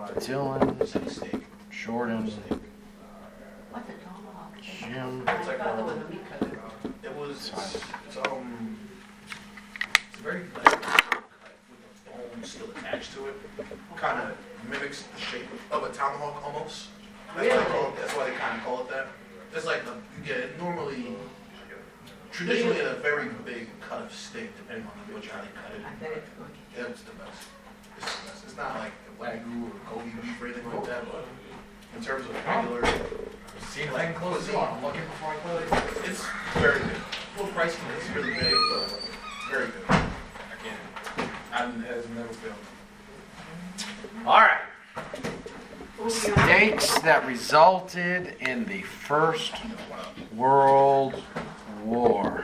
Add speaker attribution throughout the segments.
Speaker 1: Dylan,
Speaker 2: City steak.
Speaker 1: Jordan,
Speaker 2: Steak.
Speaker 3: What's a tomahawk?
Speaker 1: Jim.
Speaker 2: It's like
Speaker 3: Another one, meat cutter.
Speaker 2: It was. It's a very light cut with the bone still attached to it. Kind of mimics the shape of a tomahawk almost. That's why they kind of call it that. It's like you get it normally, traditionally a very big cut of steak, depending on how they cut it.
Speaker 3: I bet it's good.
Speaker 2: Yeah, it's the best. It's the best. It's not like Wagyu or Kobe beef or anything like that, but in terms of regular,
Speaker 4: See, I can close it on. I'm looking before I close it.
Speaker 2: it's very good. A little pricey, it's really big, but very good. Again, it has never failed.
Speaker 1: All right. States that resulted in the First World War.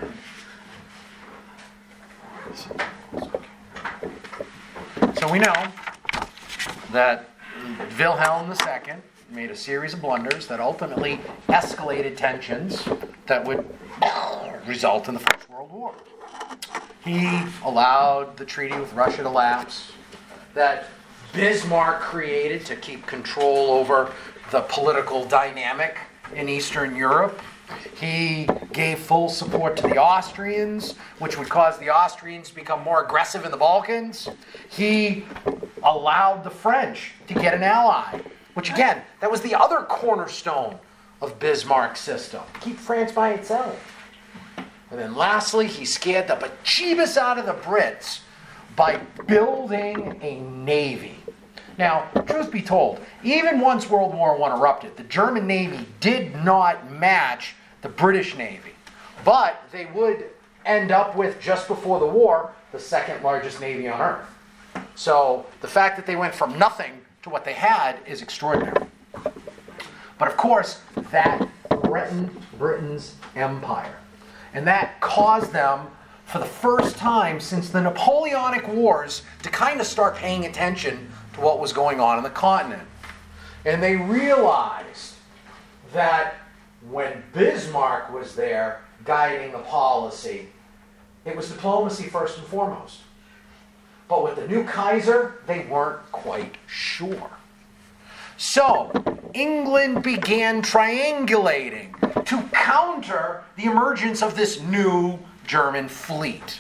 Speaker 1: So we know that Wilhelm II made a series of blunders that ultimately escalated tensions that would result in the First World War. He allowed the treaty with Russia to lapse, that Bismarck created to keep control over the political dynamic in Eastern Europe. He gave full support to the Austrians, which would cause the Austrians to become more aggressive in the Balkans. He allowed the French to get an ally, which again, that was the other cornerstone of Bismarck's system. Keep France by itself. And then lastly, he scared the bejeebus out of the Brits by building a navy. Now, truth be told, even once World War I erupted, the German Navy did not match the British Navy. But they would end up with, just before the war, the second largest Navy on Earth. So the fact that they went from nothing to what they had is extraordinary. But of course, that threatened Britain's empire. And that caused them, for the first time since the Napoleonic Wars, to kind of start paying attention to what was going on in the continent. And they realized that when Bismarck was there guiding the policy, it was diplomacy first and foremost. But with the new Kaiser, they weren't quite sure. So, England began triangulating to counter the emergence of this new German fleet.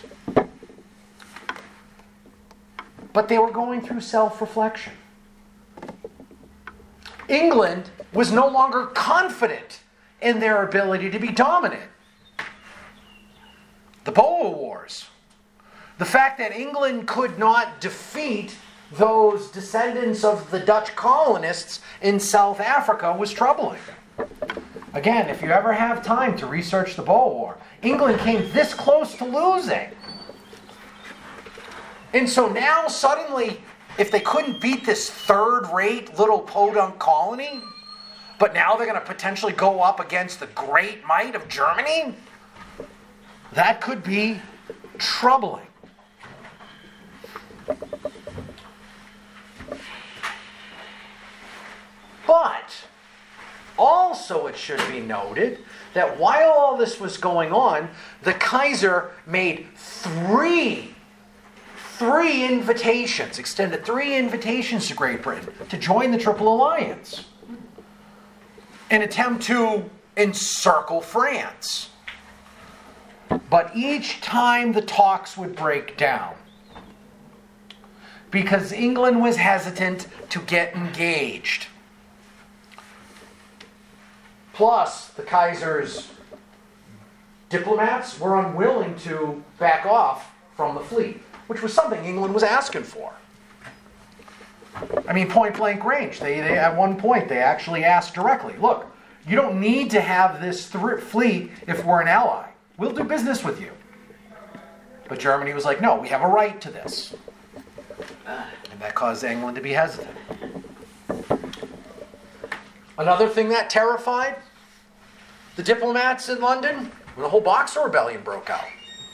Speaker 1: But they were going through self-reflection. England was no longer confident in their ability to be dominant. The Boer Wars, the fact that England could not defeat those descendants of the Dutch colonists in South Africa was troubling. Again, if you ever have time to research the Boer War, England came this close to losing. And so now suddenly, if they couldn't beat this third-rate little podunk colony, but now they're going to potentially go up against the great might of Germany, that could be troubling. But also it should be noted that while all this was going on, the Kaiser made three invitations, extended 3 invitations to Great Britain to join the Triple Alliance. An attempt to encircle France. But each time the talks would break down because England was hesitant to get engaged. Plus, the Kaiser's diplomats were unwilling to back off from the fleet, which was something England was asking for. I mean, point blank range. They at one point, they actually asked directly, look, you don't need to have this fleet if we're an ally. We'll do business with you. But Germany was like, no, we have a right to this. And that caused England to be hesitant. Another thing that terrified the diplomats in London, when the whole Boxer Rebellion broke out.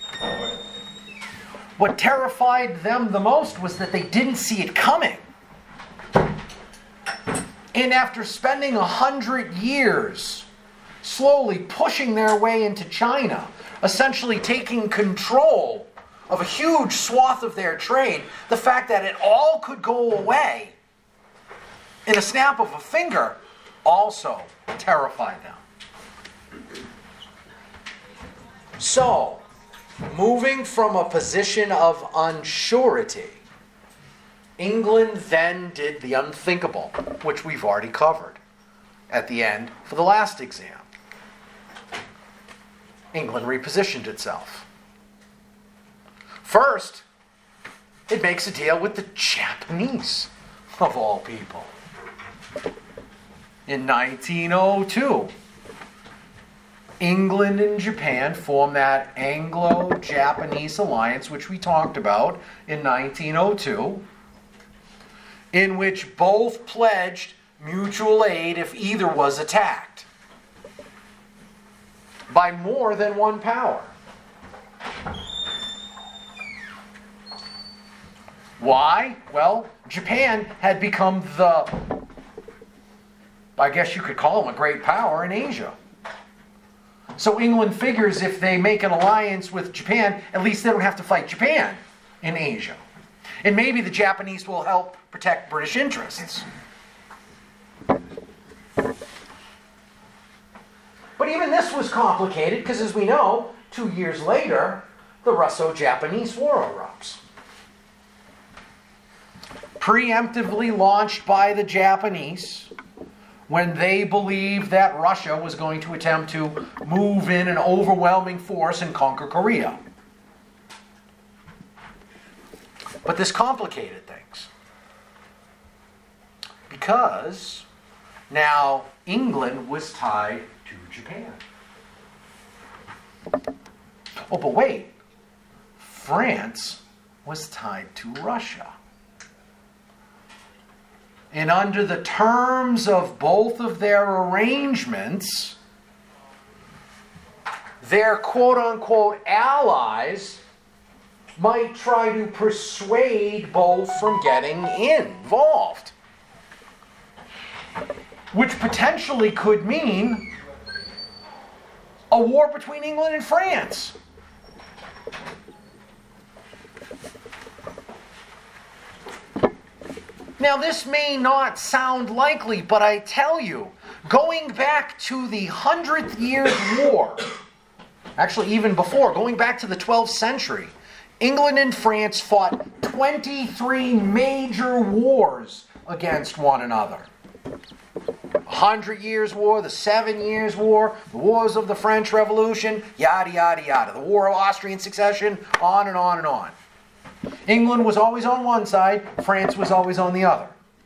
Speaker 1: What terrified them the most was that they didn't see it coming. And after spending 100 years slowly pushing their way into China, essentially taking control of a huge swath of their trade, the fact that it all could go away in a snap of a finger, also terrified them. So, moving from a position of unsurety, England then did the unthinkable, which we've already covered at the end for the last exam. England repositioned itself. First, it makes a deal with the Japanese, of all people. In 1902, England and Japan formed that Anglo-Japanese alliance, which we talked about in 1902, in which both pledged mutual aid if either was attacked by more than one power. Why? Well, Japan had become I guess you could call them a great power in Asia. So England figures if they make an alliance with Japan, at least they don't have to fight Japan in Asia. And maybe the Japanese will help protect British interests. But even this was complicated because, as we know, 2 years later, the Russo-Japanese War erupts. Preemptively launched by the Japanese when they believed that Russia was going to attempt to move in an overwhelming force and conquer Korea. But this complicated things. Because now England was tied to Japan. Oh, but wait. France was tied to Russia. And under the terms of both of their arrangements, their quote-unquote allies might try to persuade both from getting involved. Which potentially could mean a war between England and France. Now, this may not sound likely, but I tell you, going back to the 100th Years' War, actually even before, going back to the 12th century, England and France fought 23 major wars against one another. 100 Years' War, the 7 Years' War, the Wars of the French Revolution, yada, yada, yada. The War of Austrian Succession, on and on and on. England was always on one side, France was always on the other.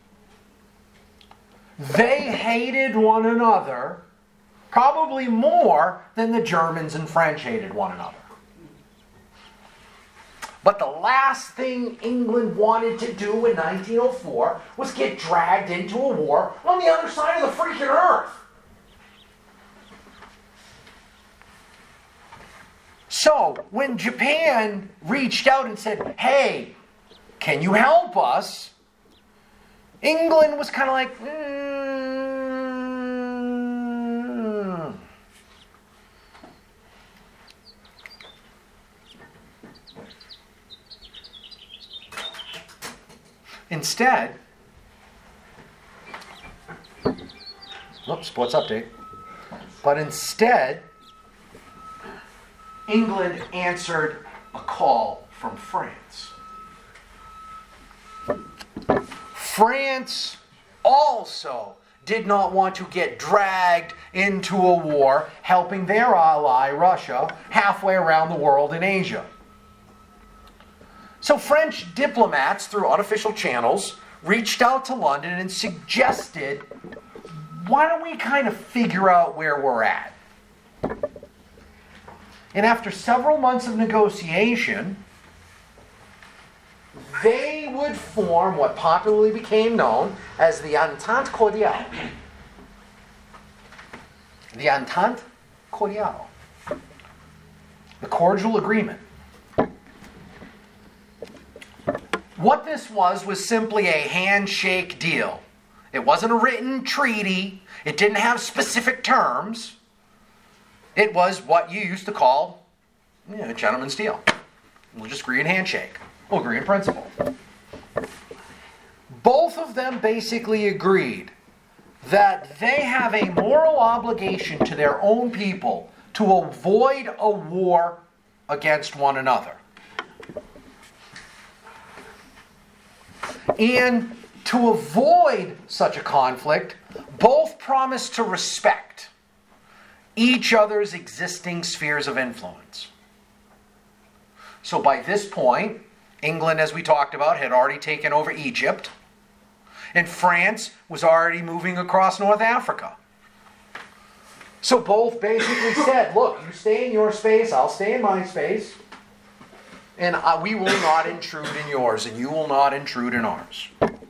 Speaker 1: They hated one another probably more than the Germans and French hated one another. But the last thing England wanted to do in 1904 was get dragged into a war on the other side of the freaking earth. So, when Japan reached out and said, hey, can you help us? England was kind of like, Instead, sports update. But instead, England answered a call from France. France also did not want to get dragged into a war helping their ally, Russia, halfway around the world in Asia. So French diplomats, through unofficial channels, reached out to London and suggested, why don't we kind of figure out where we're at? And after several months of negotiation, they would form what popularly became known as the Entente Cordiale. The Entente Cordiale. The cordial agreement. What this was simply a handshake deal. It wasn't a written treaty. It didn't have specific terms. It was what you used to call a gentleman's deal. We'll just agree in handshake. We'll agree in principle. both of them basically agreed that they have a moral obligation to their own people to avoid a war against one another. And to avoid such a conflict, both promised to respect each other's existing spheres of influence. So by this point, England, as we talked about, had already taken over Egypt, and France was already moving across North Africa. So both basically said, look, you stay in your space, I'll stay in my space, and we will not intrude in yours, and you will not intrude in ours.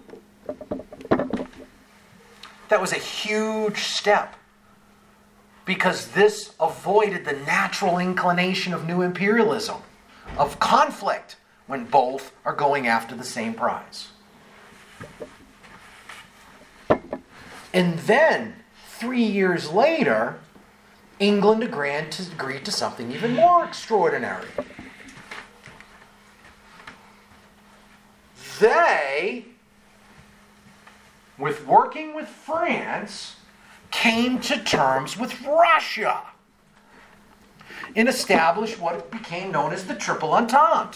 Speaker 1: That was a huge step, because this avoided the natural inclination of new imperialism, of conflict, when both are going after the same prize. And then, 3 years later, England agreed to something even more extraordinary. They, with working with France, came to terms with Russia and established what became known as the Triple Entente.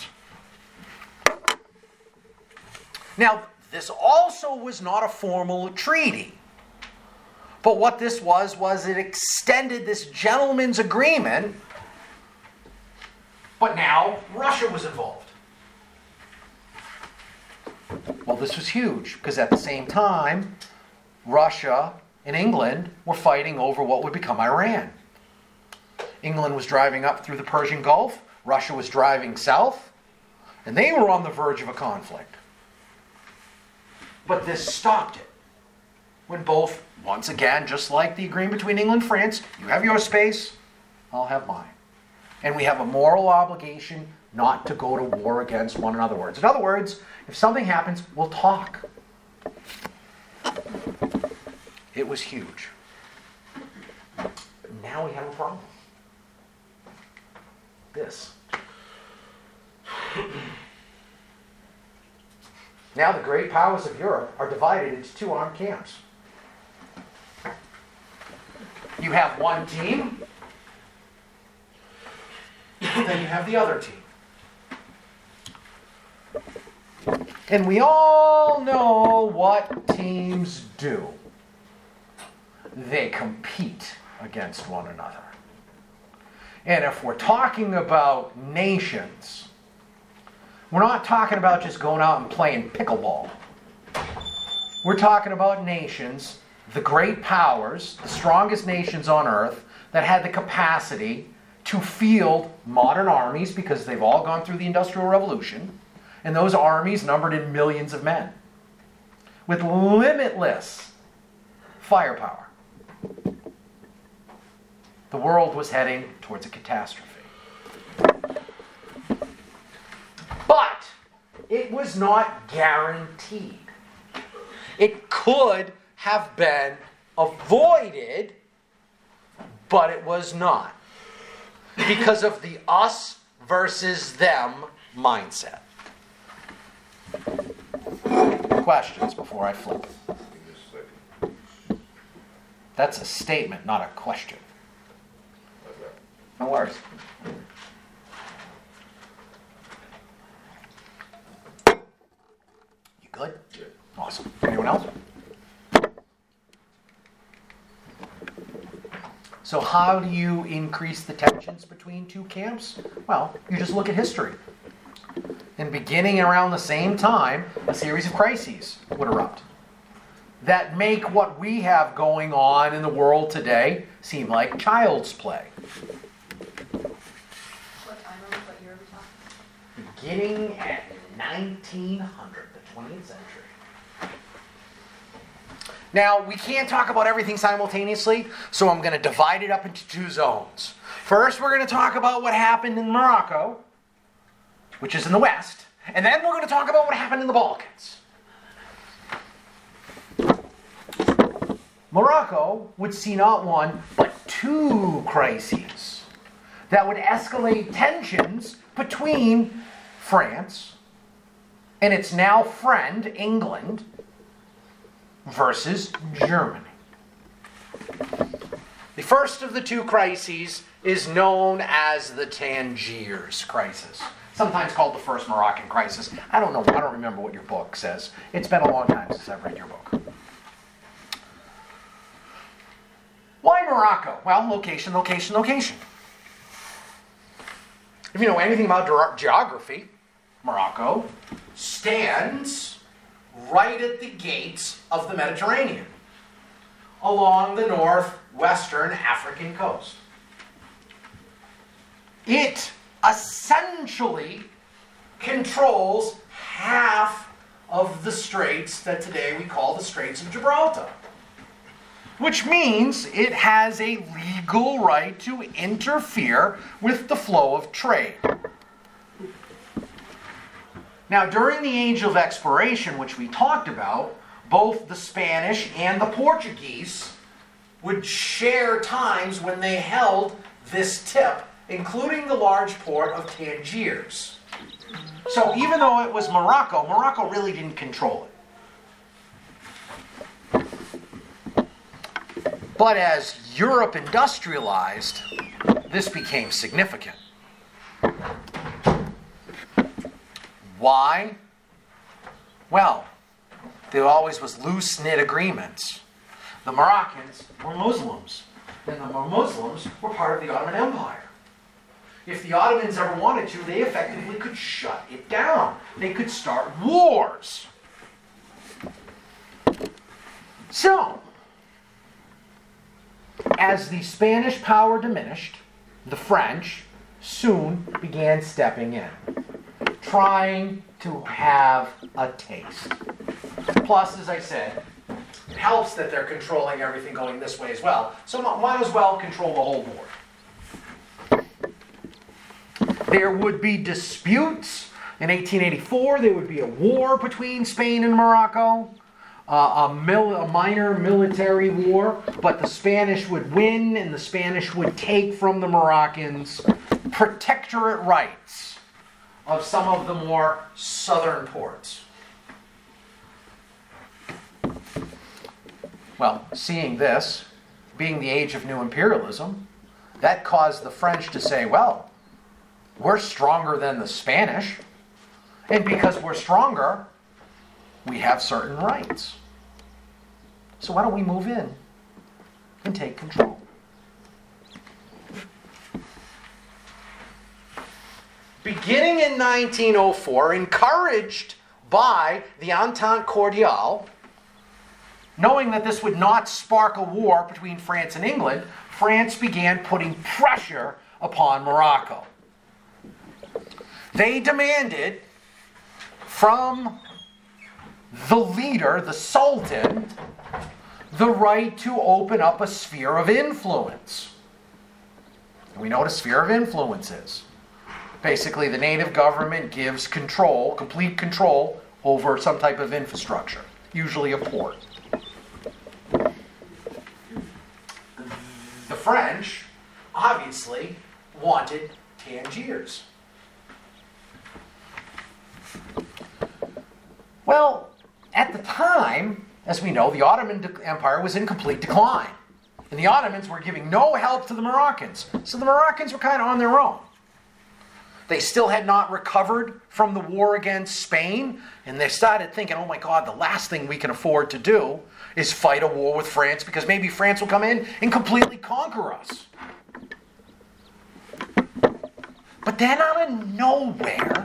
Speaker 1: Now, this also was not a formal treaty. But what this was it extended this gentleman's agreement, but now Russia was involved. Well, this was huge, because at the same time, Russia and England were fighting over what would become Iran. England was driving up through the Persian Gulf, Russia was driving south, and they were on the verge of a conflict. But this stopped it. When both, once again, just like the agreement between England and France, you have your space, I'll have mine. And we have a moral obligation not to go to war against one another. In other words, if something happens, we'll talk. It was huge. Now we have a problem. This. Now the great powers of Europe are divided into two armed camps. You have one team, then you have the other team. And we all know what teams do. They compete against one another. And if we're talking about nations, we're not talking about just going out and playing pickleball. We're talking about nations, the great powers, the strongest nations on earth, that had the capacity to field modern armies, because they've all gone through the Industrial Revolution, and those armies numbered in millions of men, with limitless firepower. The world was heading towards a catastrophe. But it was not guaranteed. It could have been avoided, but it was not, because of the us versus them mindset. Questions before I flip? That's a statement, not a question. No worries. You good?
Speaker 2: Yeah.
Speaker 1: Awesome. Anyone else? So how do you increase the tensions between two camps? Well, you just look at history. And beginning around the same time, a series of crises would erupt that make what we have going on in the world today seem like child's play.
Speaker 3: What time are we, what year are we talking?
Speaker 1: Beginning at 1900, the 20th century. Now, we can't talk about everything simultaneously, so I'm going to divide it up into two zones. First, we're going to talk about what happened in Morocco, which is in the West, and then we're going to talk about what happened in the Balkans. Morocco would see not one, but two crises that would escalate tensions between France and its now friend, England, versus Germany. The first of the two crises is known as the Tangiers crisis, sometimes called the First Moroccan Crisis. I don't know. I don't remember what your book says. It's been a long time since I've read your book. Why Morocco? Well, location, location, location. If you know anything about geography, Morocco stands right at the gates of the Mediterranean, along the northwestern African coast. It essentially controls half of the straits that today we call the Straits of Gibraltar, which means it has a legal right to interfere with the flow of trade. Now, during the Age of Exploration, which we talked about, both the Spanish and the Portuguese would share times when they held this tip, including the large port of Tangiers. So even though it was Morocco, Morocco really didn't control it. But as Europe industrialized, this became significant. Why? Well, there always was loose-knit agreements. The Moroccans were Muslims, and the Muslims were part of the Ottoman Empire. If the Ottomans ever wanted to, they effectively could shut it down. They could start wars. So, as the Spanish power diminished, the French soon began stepping in, trying to have a taste. Plus, as I said, it helps that they're controlling everything going this way as well, so might as well control the whole board. There would be disputes. In 1884, there would be a war between Spain and Morocco, a minor military war, but the Spanish would win and the Spanish would take from the Moroccans protectorate rights of some of the more southern ports. Well, seeing this, being the age of new imperialism, that caused the French to say, well, we're stronger than the Spanish, and because we're stronger, we have certain rights. So why don't we move in and take control? Beginning in 1904, encouraged by the Entente Cordiale, knowing that this would not spark a war between France and England, France began putting pressure upon Morocco. They demanded from the leader, the Sultan, the right to open up a sphere of influence. And we know what a sphere of influence is. Basically, the native government gives control, complete control, over some type of infrastructure, usually a port. The French, obviously, wanted Tangiers. Well, at the time, as we know, the Ottoman Empire was in complete decline. And the Ottomans were giving no help to the Moroccans. So the Moroccans were kind of on their own. They still had not recovered from the war against Spain, and they started thinking, oh my God, the last thing we can afford to do is fight a war with France, because maybe France will come in and completely conquer us. But then out of nowhere,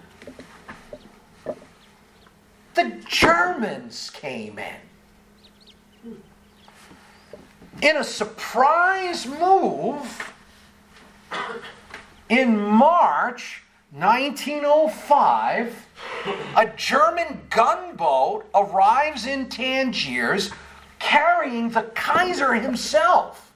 Speaker 1: the Germans came in. In a surprise move, in March 1905, a German gunboat arrives in Tangiers carrying the Kaiser himself.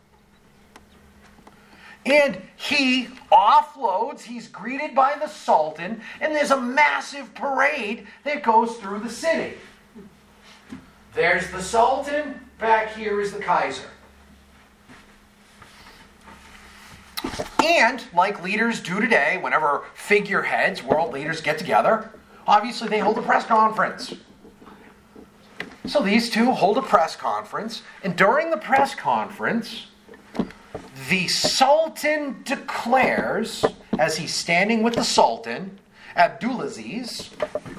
Speaker 1: And he offloads, he's greeted by the Sultan, and there's a massive parade that goes through the city. There's the Sultan, back here is the Kaiser. And, like leaders do today, whenever figureheads, world leaders get together, obviously they hold a press conference. So these two hold a press conference, and during the press conference, the Sultan declares, as he's standing with the Sultan, Abdulaziz,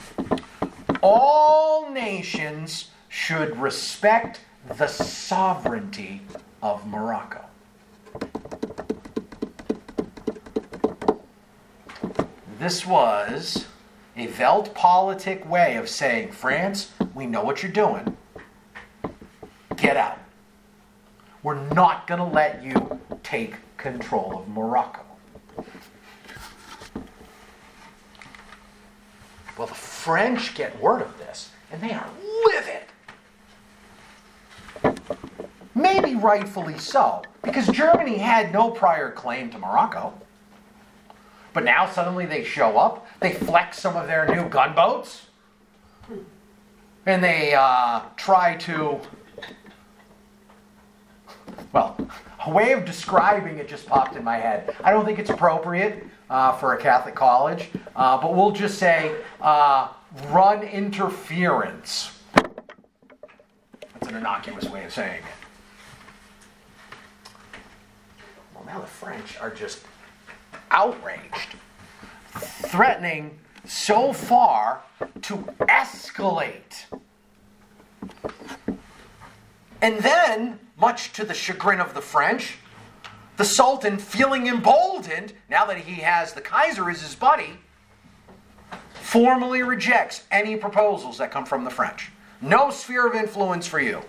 Speaker 1: all nations should respect the sovereignty of Morocco. This was a Weltpolitik way of saying, France, we know what you're doing. Get out. We're not going to let you take control of Morocco. Well, the French get word of this, and they are livid. Maybe rightfully so, because Germany had no prior claim to Morocco. But now suddenly they show up, they flex some of their new gunboats, and they try to, well, a way of describing it just popped in my head. I don't think it's appropriate for a Catholic college, but we'll just say run interference. That's an innocuous way of saying it. Well, now the French are just outraged, threatening so far to escalate. And then, much to the chagrin of the French, the Sultan, feeling emboldened, now that he has the Kaiser as his buddy, formally rejects any proposals that come from the French. No sphere of influence for you.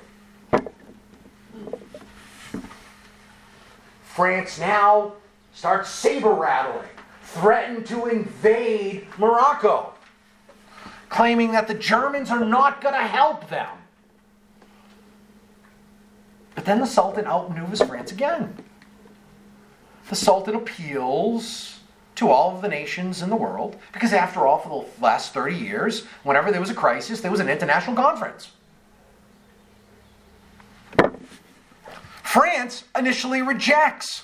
Speaker 1: France now starts saber-rattling, threatened to invade Morocco, claiming that the Germans are not going to help them. But then the Sultan outmaneuvers France again. The Sultan appeals to all of the nations in the world, because after all, for the last 30 years, whenever there was a crisis, there was an international conference. France initially rejects.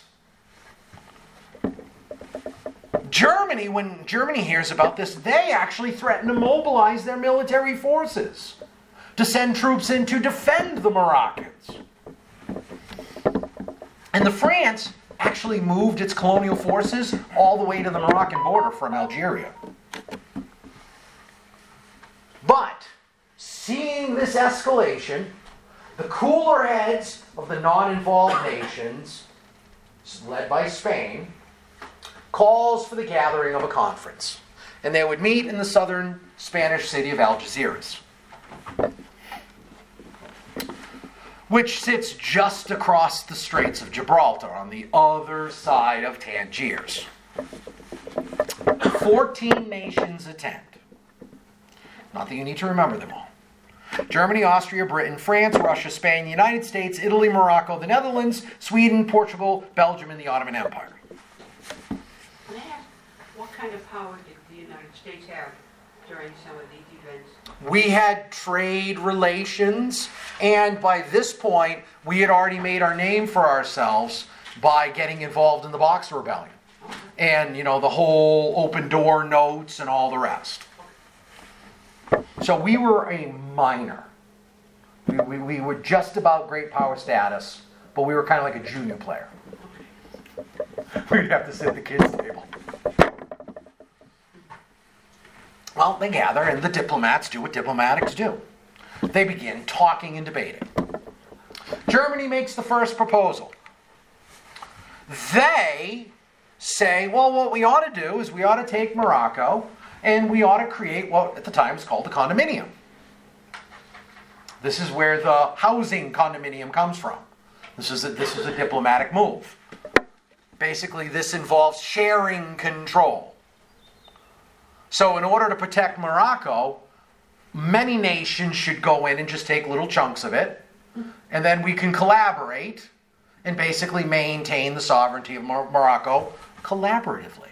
Speaker 1: Germany, when Germany hears about this, they actually threaten to mobilize their military forces to send troops in to defend the Moroccans. And the France actually moved its colonial forces all the way to the Moroccan border from Algeria. But, seeing this escalation, the cooler heads of the non-involved nations, led by Spain, calls for the gathering of a conference. And they would meet in the southern Spanish city of Algeciras, which sits just across the Straits of Gibraltar on the other side of Tangiers. 14 nations attend. Not that you need to remember them all. Germany, Austria, Britain, France, Russia, Spain, the United States, Italy, Morocco, the Netherlands, Sweden, Portugal, Belgium, and the Ottoman Empire.
Speaker 5: Can I ask, what kind of power did the United States have during some of these events?
Speaker 1: We had trade relations, and by this point, we had already made our name for ourselves by getting involved in the Boxer Rebellion. And, the whole open door notes and all the rest. So we were a minor. We were just about great power status, but we were kind of like a junior player. We'd have to sit at the kids' table. Well, they gather, and the diplomats do what diplomatics do. They begin talking and debating. Germany makes the first proposal. They say, well, what we ought to do is we ought to take Morocco, and we ought to create what at the time was called a condominium. This is where the housing condominium comes from. This is a diplomatic move. Basically, this involves sharing control. So in order to protect Morocco, many nations should go in and just take little chunks of it, and then we can collaborate and basically maintain the sovereignty of Morocco collaboratively.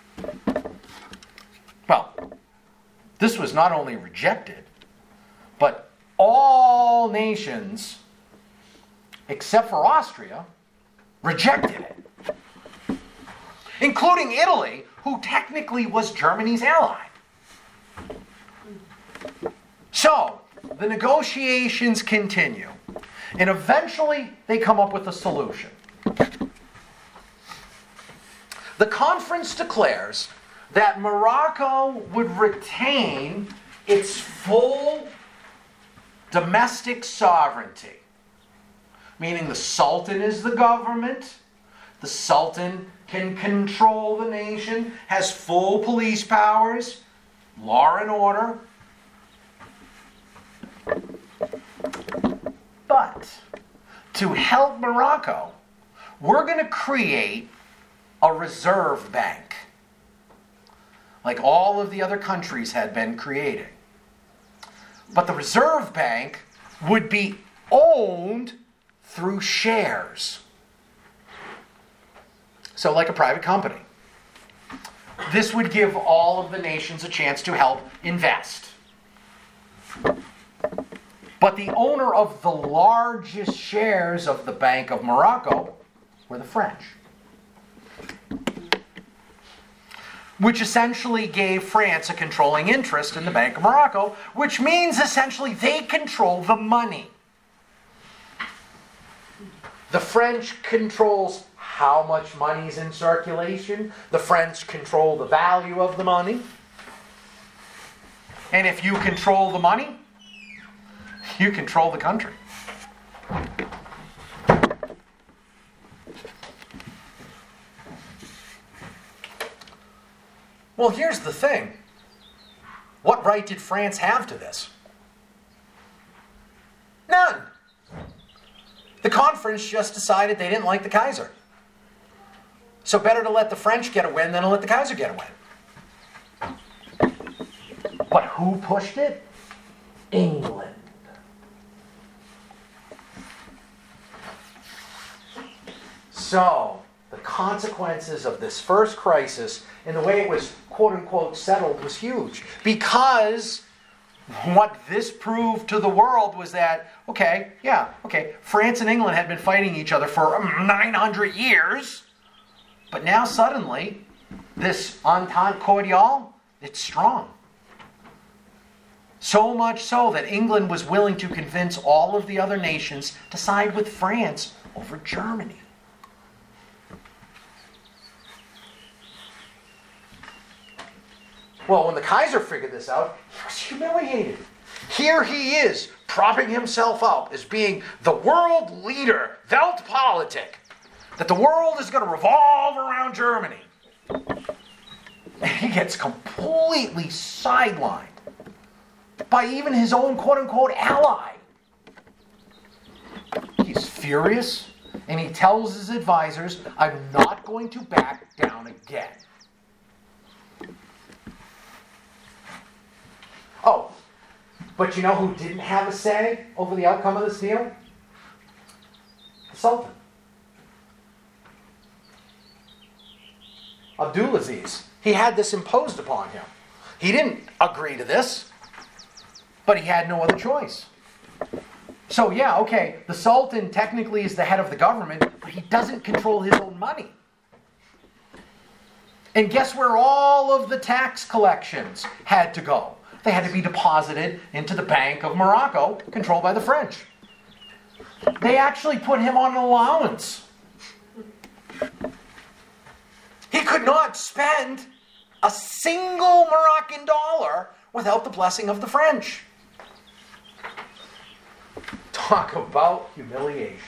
Speaker 1: Well, this was not only rejected, but all nations, except for Austria, rejected it, including Italy, who technically was Germany's ally. So, the negotiations continue, and eventually they come up with a solution. The conference declares that Morocco would retain its full domestic sovereignty, meaning the Sultan is the government, the Sultan can control the nation, has full police powers, law and order. But to help Morocco, we're going to create a reserve bank, like all of the other countries had been creating. But the reserve bank would be owned through shares. So like a private company. This would give all of the nations a chance to help invest. But the owner of the largest shares of the Bank of Morocco were the French, which essentially gave France a controlling interest in the Bank of Morocco, which means essentially they control the money. The French controls how much money is in circulation. The French control the value of the money. And if you control the money, you control the country. Well, here's the thing. What right did France have to this? None. The conference just decided they didn't like the Kaiser. So better to let the French get a win than to let the Kaiser get a win. But who pushed it? England. So, the consequences of this first crisis and the way it was quote-unquote settled was huge. Because what this proved to the world was that, France and England had been fighting each other for 900 years. But now suddenly, this Entente Cordiale, it's strong. So much so that England was willing to convince all of the other nations to side with France over Germany. Well, when the Kaiser figured this out, he was humiliated. Here he is, propping himself up as being the world leader, Weltpolitik, that the world is going to revolve around Germany. And he gets completely sidelined by even his own quote-unquote ally. He's furious, and he tells his advisors, I'm not going to back down again. Oh, but you know who didn't have a say over the outcome of this deal? The Sultan. Abdulaziz. He had this imposed upon him. He didn't agree to this, but he had no other choice. So the Sultan technically is the head of the government, but he doesn't control his own money. And guess where all of the tax collections had to go? They had to be deposited into the Bank of Morocco, controlled by the French. They actually put him on an allowance. He could not spend a single Moroccan dollar without the blessing of the French. Talk about humiliation.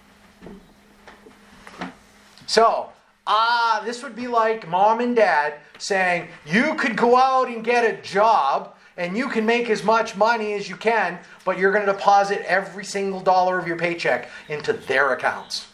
Speaker 1: So, this would be like mom and dad saying, you could go out and get a job and you can make as much money as you can, but you're going to deposit every single dollar of your paycheck into their accounts.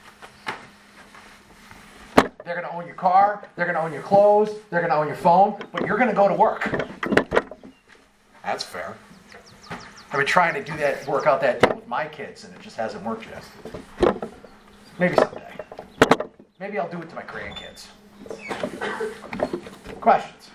Speaker 1: They're going to own your car, they're going to own your clothes, they're going to own your phone, but you're going to go to work. That's fair. I've been trying to do that, work out that deal with my kids, and it just hasn't worked yet. Maybe someday. Maybe I'll do it to my grandkids. Questions?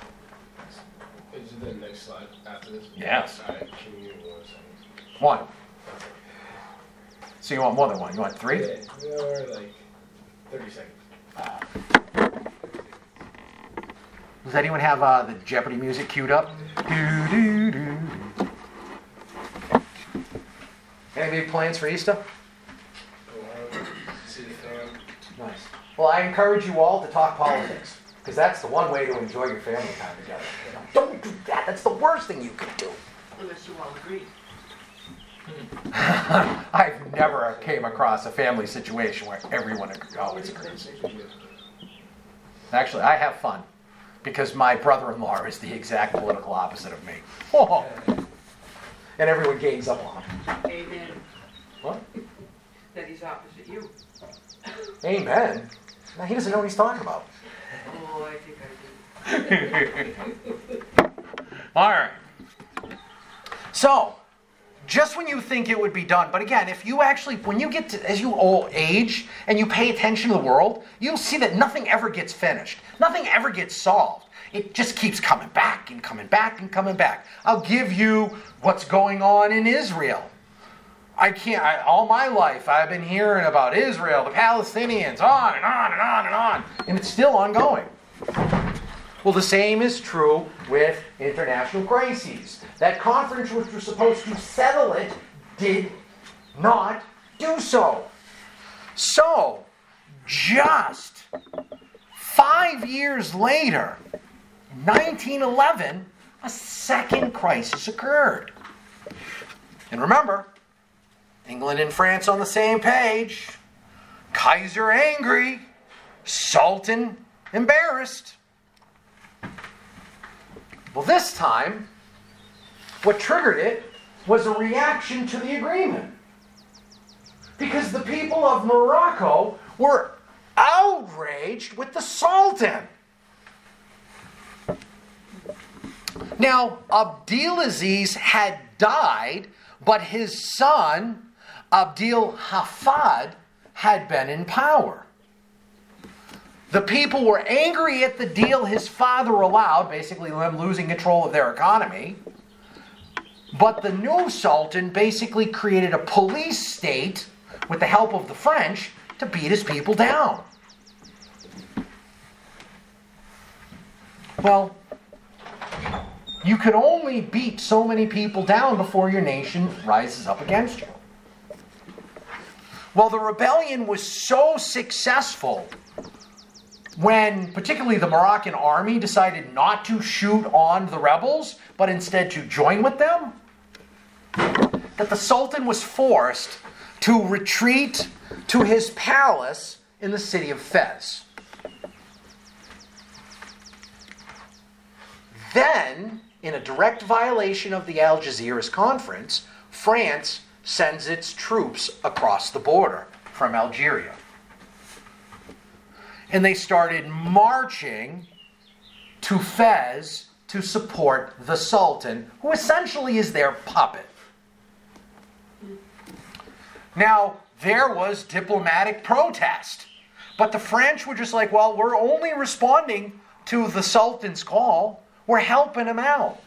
Speaker 6: Is it the next slide after this?
Speaker 1: Yes.
Speaker 6: All right, can you give me 1 second?
Speaker 1: One. So you want more than one? You want three?
Speaker 6: Yeah, or like 30 seconds.
Speaker 1: Does anyone have the Jeopardy music queued up? Do, do, do, do. Any big plans for Easter?
Speaker 6: See the fan.
Speaker 1: Nice. Well, I encourage you all to talk politics, because that's the one way to enjoy your family time together. Don't do that. That's the worst thing you can do.
Speaker 5: Unless you all agree.
Speaker 1: I've never came across a family situation where everyone always agrees. Actually, I have fun, because my brother-in-law is the exact political opposite of me. Oh. And everyone gains up on him.
Speaker 5: Amen.
Speaker 1: What?
Speaker 5: That he's opposite you.
Speaker 1: Amen. Now, he doesn't know what he's talking about.
Speaker 5: Oh, I think I do.
Speaker 1: All right. So, just when you think it would be done, but again, if you actually, when you get to, as you old age and you pay attention to the world, you'll see that nothing ever gets finished. Nothing ever gets solved. It just keeps coming back and coming back and coming back. I'll give you what's going on in Israel. All my life I've been hearing about Israel, the Palestinians, on and on and on and on. And it's still ongoing. Well, the same is true with international crises. That conference which was supposed to settle it did not do so. So, just 5 years later, 1911, a second crisis occurred. And remember, England and France on the same page, Kaiser angry, Sultan embarrassed. Well, this time, what triggered it was a reaction to the agreement. Because the people of Morocco were outraged with the Sultan. Now, Abdelaziz had died, but his son, Abdel Hafid, had been in power. The people were angry at the deal his father allowed, basically them losing control of their economy. But the new Sultan basically created a police state with the help of the French to beat his people down. Well, you can only beat so many people down before your nation rises up against you. Well, the rebellion was so successful when particularly the Moroccan army decided not to shoot on the rebels, but instead to join with them, that the Sultan was forced to retreat to his palace in the city of Fez. Then, in a direct violation of the Algeciras Conference, France sends its troops across the border from Algeria. And they started marching to Fez to support the Sultan, who essentially is their puppet. Now, there was diplomatic protest, but the French were just like, well, we're only responding to the Sultan's call. We're helping him out.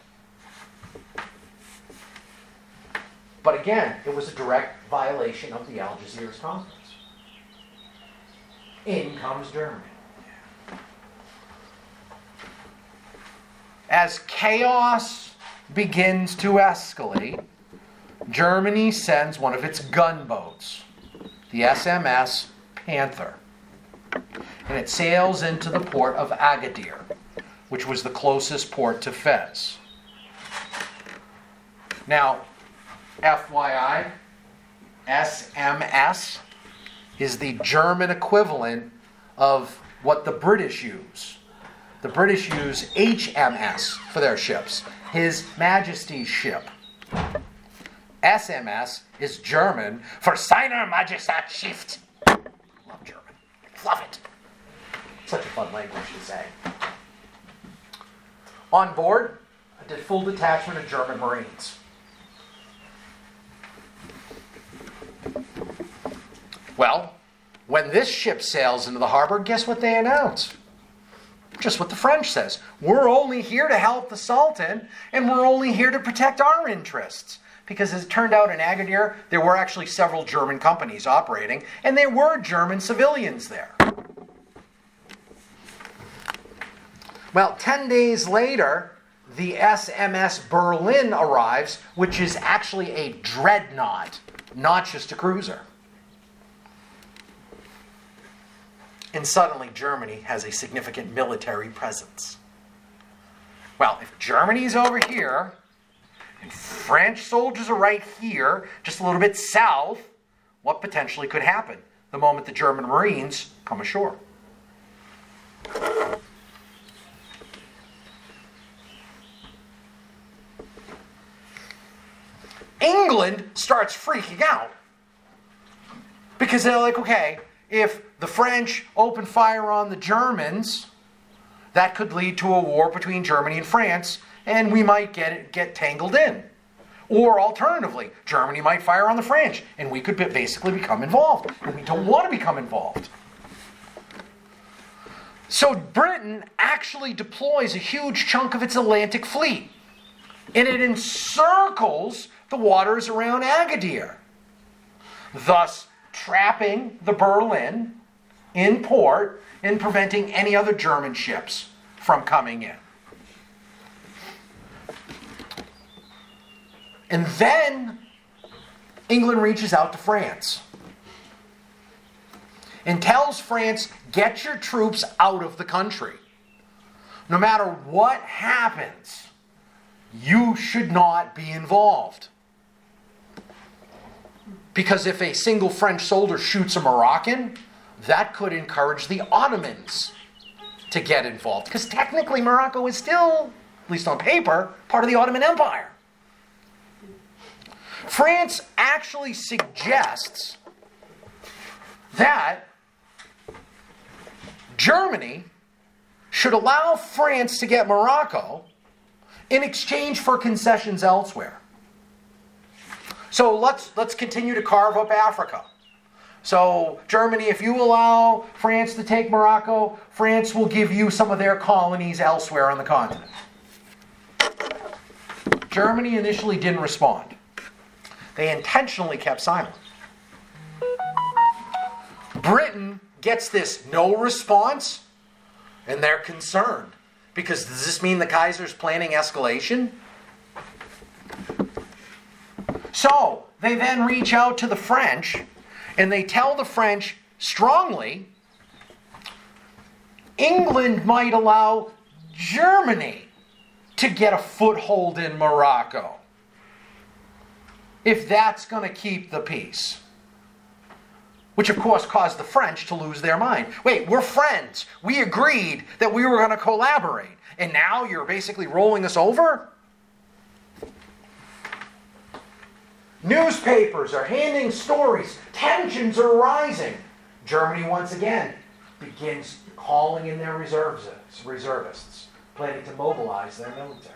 Speaker 1: But again, it was a direct violation of the Algeciras Conference. In comes Germany. As chaos begins to escalate, Germany sends one of its gunboats, the SMS Panther, and it sails into the port of Agadir, which was the closest port to Fez. Now, FYI, SMS is the German equivalent of what the British use. The British use HMS for their ships, His Majesty's ship. SMS is German for Seiner Majestat Schiff. Love German. Love it. Such a fun language to say. On board, a full detachment of German Marines. Well, when this ship sails into the harbor, guess what they announce? Just what the French says. We're only here to help the Sultan, and we're only here to protect our interests. Because as it turned out in Agadir, there were actually several German companies operating, and there were German civilians there. Well, 10 days later, the SMS Berlin arrives, which is actually a dreadnought not just a cruiser. And suddenly Germany has a significant military presence. Well, if Germany's over here, and French soldiers are right here, just a little bit south, what potentially could happen the moment the German Marines come ashore? England starts freaking out. Because they're like, okay, if the French open fire on the Germans, that could lead to a war between Germany and France, and we might get tangled in. Or alternatively, Germany might fire on the French, and we could basically become involved. And we don't want to become involved. So Britain actually deploys a huge chunk of its Atlantic fleet, and it encircles the waters around Agadir, thus trapping the Berlin in port and preventing any other German ships from coming in. And then England reaches out to France and tells France, get your troops out of the country. No matter what happens, you should not be involved. Because if a single French soldier shoots a Moroccan, that could encourage the Ottomans to get involved. Because technically Morocco is still, at least on paper, part of the Ottoman Empire. France actually suggests that Germany should allow France to get Morocco in exchange for concessions elsewhere. So let's continue to carve up Africa. So Germany, if you allow France to take Morocco, France will give you some of their colonies elsewhere on the continent. Germany initially didn't respond. They intentionally kept silent. Britain gets this no response, and they're concerned. Because does this mean the Kaiser's planning escalation? So, they then reach out to the French, and they tell the French strongly, England might allow Germany to get a foothold in Morocco, if that's going to keep the peace. Which, of course, caused the French to lose their mind. Wait, we're friends. We agreed that we were going to collaborate. And now you're basically rolling us over? Newspapers are handing stories. Tensions are rising. Germany, once again, begins calling in their reservists, planning to mobilize their military.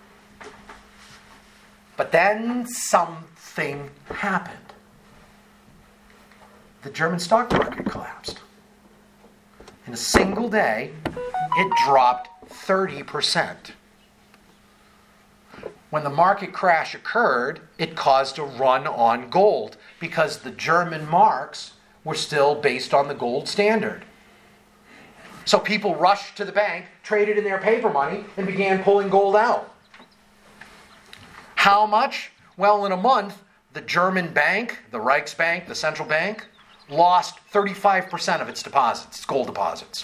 Speaker 1: But then something happened. The German stock market collapsed. In a single day, it dropped 30%. When the market crash occurred, it caused a run on gold because the German marks were still based on the gold standard. So people rushed to the bank, traded in their paper money, and began pulling gold out. How much? Well, in a month, the German bank, the Reichsbank, the central bank, lost 35% of its deposits, its gold deposits.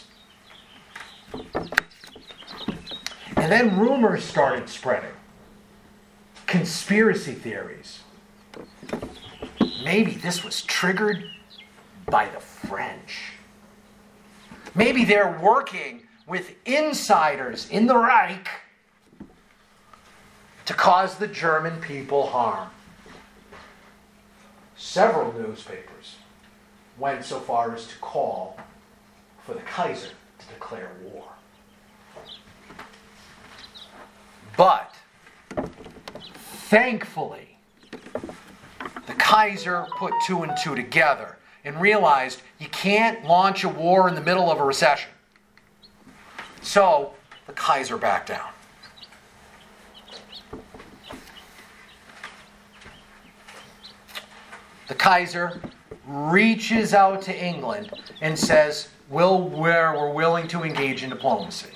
Speaker 1: And then rumors started spreading. Conspiracy theories. Maybe this was triggered by the French. Maybe they're working with insiders in the Reich to cause the German people harm. Several newspapers went so far as to call for the Kaiser to declare war. But, thankfully, the Kaiser put two and two together and realized you can't launch a war in the middle of a recession. So, the Kaiser backed down. The Kaiser reaches out to England and says, we're willing to engage in diplomacy.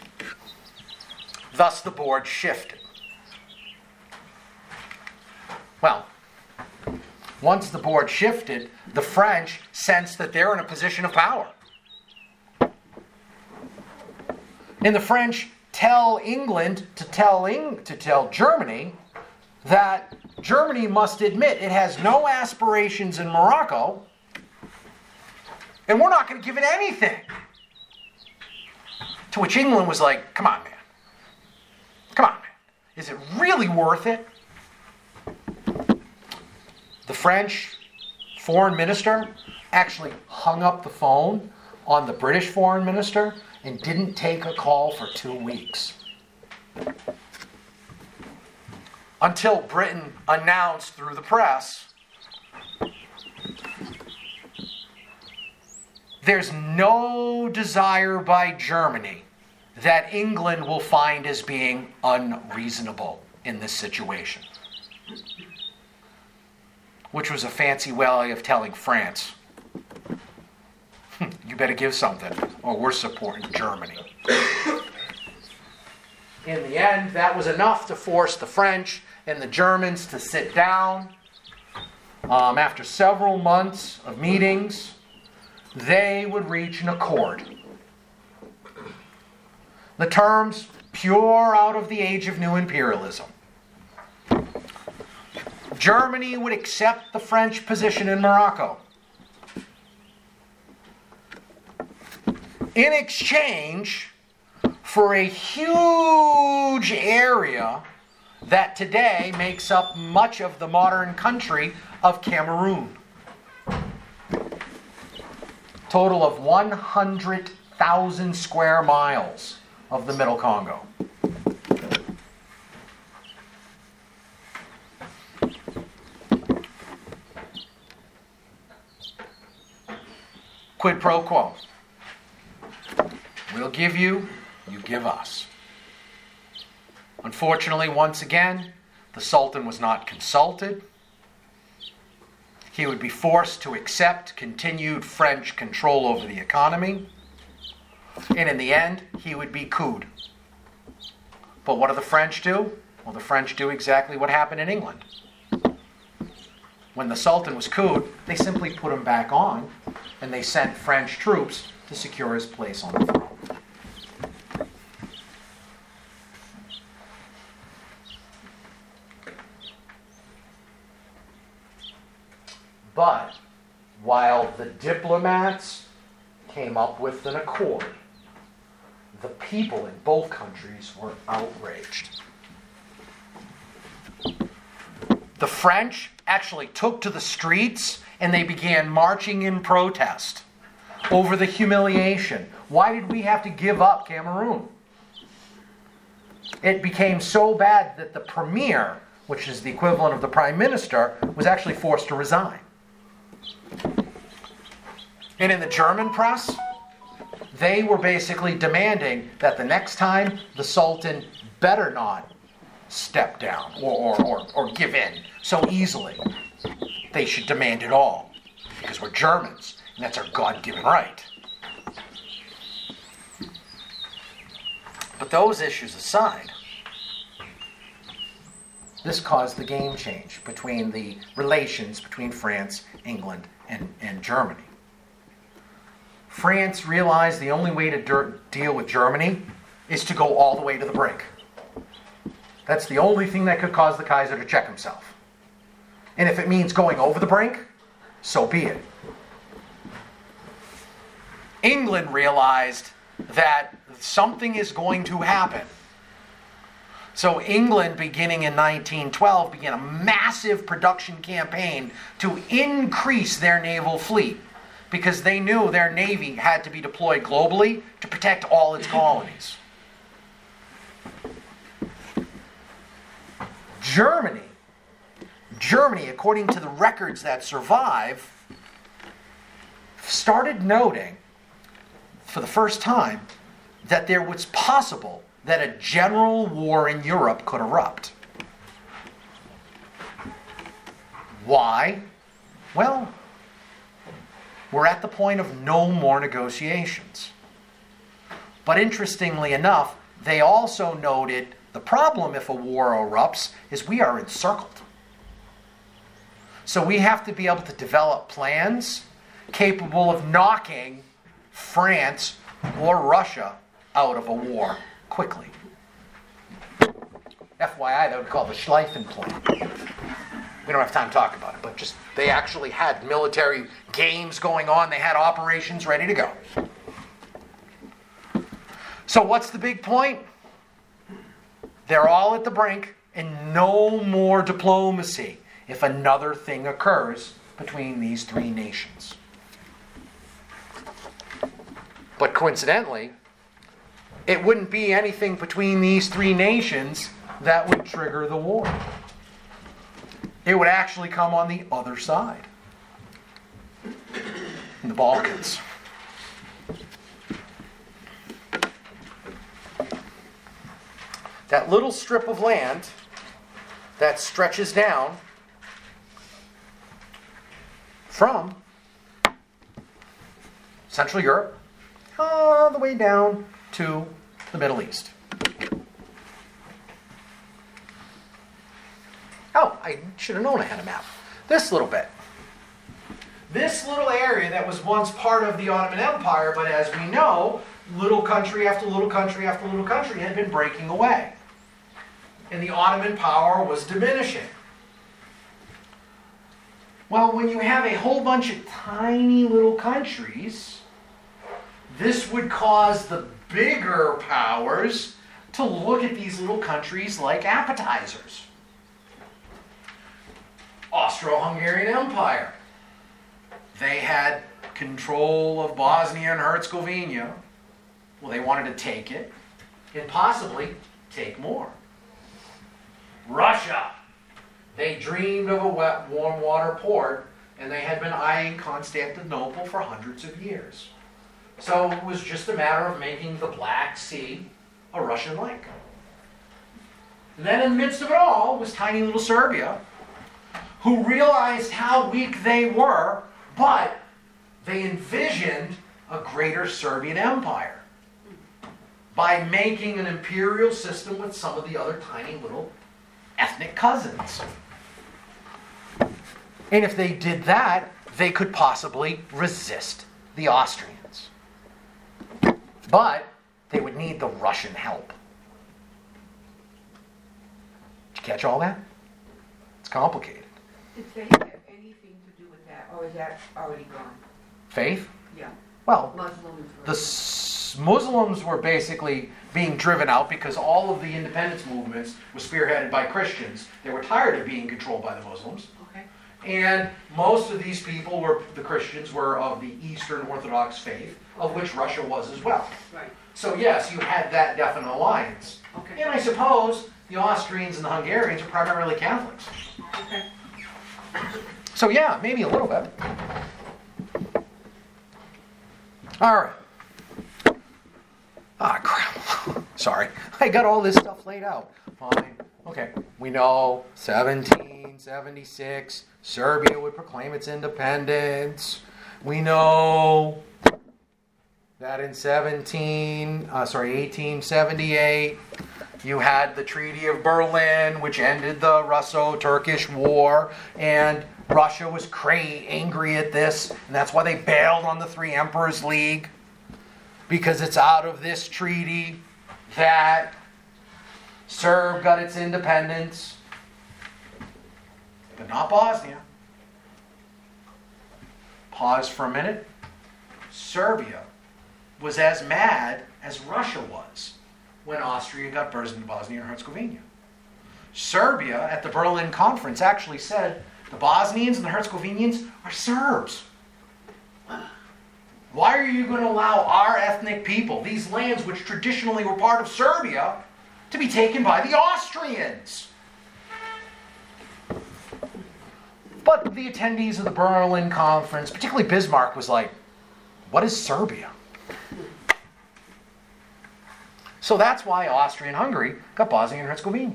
Speaker 1: Thus the board shifted. Well, once the board shifted, the French sensed that they're in a position of power. And the French tell England to tell Germany that Germany must admit it has no aspirations in Morocco, and we're not going to give it anything. To which England was like, come on, man. Come on, man. Is it really worth it? The French foreign minister actually hung up the phone on the British foreign minister and didn't take a call for 2 weeks. Until Britain announced through the press, there's no desire by Germany that England will find as being unreasonable in this situation. Which was a fancy way of telling France, you better give something, or we're supporting Germany. In the end, that was enough to force the French and the Germans to sit down. After several months of meetings, they would reach an accord. The terms, pure out of the age of new imperialism. Germany would accept the French position in Morocco. In exchange for a huge area that today makes up much of the modern country of Cameroon. Total of 100,000 square miles of the Middle Congo. Quid pro quo. We'll give you, you give us. Unfortunately, once again, the Sultan was not consulted. He would be forced to accept continued French control over the economy. And in the end, he would be couped. But what do the French do? Well, the French do exactly what happened in England. When the Sultan was couped, they simply put him back on, and they sent French troops to secure his place on the throne. But while the diplomats came up with an accord, the people in both countries were outraged. The French actually took to the streets and they began marching in protest over the humiliation. Why did we have to give up Cameroon? It became so bad that the premier, which is the equivalent of the prime minister, was actually forced to resign. And in the German press, they were basically demanding that the next time the Sultan better not step down or give in so easily. They should demand it all, because we're Germans, and that's our God-given right. But those issues aside, this caused the game change between the relations between France, England, and Germany. France realized the only way to deal with Germany is to go all the way to the brink. That's the only thing that could cause the Kaiser to check himself. And if it means going over the brink, so be it. England realized that something is going to happen. So England, beginning in 1912, began a massive production campaign to increase their naval fleet, because they knew their navy had to be deployed globally to protect all its colonies. Germany, according to the records that survive, started noting for the first time that there was possible that a general war in Europe could erupt. Why? Well, we're at the point of no more negotiations. But interestingly enough, they also noted the problem if a war erupts is we are encircled. So we have to be able to develop plans capable of knocking France or Russia out of a war quickly. FYI, that would be called the Schlieffen Plan. We don't have time to talk about it, but just they actually had military games going on. They had operations ready to go. So what's the big point? They're all at the brink, and no more diplomacy if another thing occurs between these three nations. But coincidentally, it wouldn't be anything between these three nations that would trigger the war. It would actually come on the other side, in the Balkans. That little strip of land that stretches down from Central Europe all the way down to the Middle East. Oh, I should have known I had a map. This little bit. This little area that was once part of the Ottoman Empire, but as we know, little country after little country after little country had been breaking away. And the Ottoman power was diminishing. Well, when you have a whole bunch of tiny little countries, this would cause the bigger powers to look at these little countries like appetizers. Austro-Hungarian Empire. They had control of Bosnia and Herzegovina. Well, they wanted to take it and possibly take more. Russia. They dreamed of a wet, warm water port, and they had been eyeing Constantinople for hundreds of years. So it was just a matter of making the Black Sea a Russian lake. And then in the midst of it all was tiny little Serbia, who realized how weak they were, but they envisioned a greater Serbian empire by making an imperial system with some of the other tiny little ethnic cousins. And if they did that, they could possibly resist the Austrians. But they would need the Russian help. Did you catch all that? It's complicated.
Speaker 5: Did faith have anything to do with that, or is that already gone?
Speaker 1: Faith?
Speaker 5: Yeah.
Speaker 1: Well,
Speaker 5: Muslims were.
Speaker 1: Muslims were basically being driven out because all of the independence movements were spearheaded by Christians. They were tired of being controlled by the Muslims.
Speaker 5: Okay.
Speaker 1: And most of these people were, the Christians were of the Eastern Orthodox faith, of which Russia was as well.
Speaker 5: Right.
Speaker 1: So yes, you had that definite alliance.
Speaker 5: Okay.
Speaker 1: And I suppose the Austrians and the Hungarians are primarily Catholics.
Speaker 5: Okay.
Speaker 1: So yeah, maybe a little bit. All right. Ah, crap. Sorry. I got all this stuff laid out. Fine. Okay. We know 1776, Serbia would proclaim its independence. We know that in 1878, you had the Treaty of Berlin, which ended the Russo-Turkish War, and Russia was angry at this, and that's why they bailed on the Three Emperors League, because it's out of this treaty that Serb got its independence, but not Bosnia. Pause for a minute. Serbia was as mad as Russia was when Austria got Bosnia and Herzegovina. Serbia, at the Berlin Conference, actually said the Bosnians and the Herzegovinians are Serbs. Why are you going to allow our ethnic people, these lands which traditionally were part of Serbia, to be taken by the Austrians? But the attendees of the Berlin Conference, particularly Bismarck, was like, what is Serbia? So that's why Austria and Hungary got Bosnia and Herzegovina.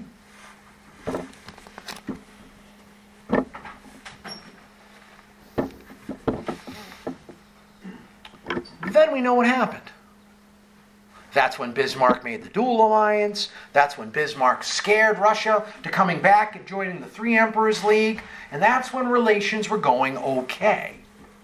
Speaker 1: Then we know what happened. That's when Bismarck made the dual alliance. That's when Bismarck scared Russia to coming back and joining the Three Emperors League. And that's when relations were going okay.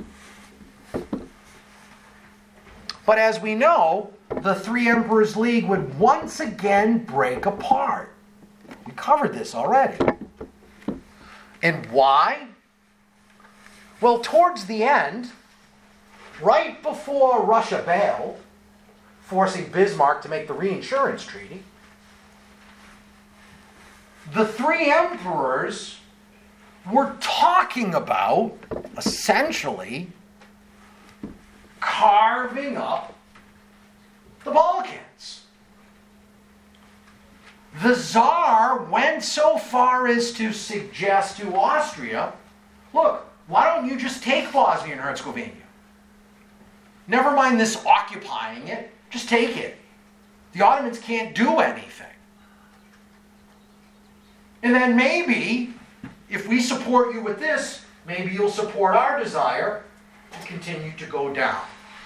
Speaker 1: But as we know, the Three Emperors League would once again break apart. We covered this already. And why? Well, towards the end, right before Russia bailed, forcing Bismarck to make the reinsurance treaty, the three emperors were talking about, essentially, carving up the Balkans. The Tsar went so far as to suggest to Austria, look, why don't you just take Bosnia and Herzegovina? Never mind this occupying it, just take it. The Ottomans can't do anything. And then maybe, if we support you with this, maybe you'll support our desire to continue to go down.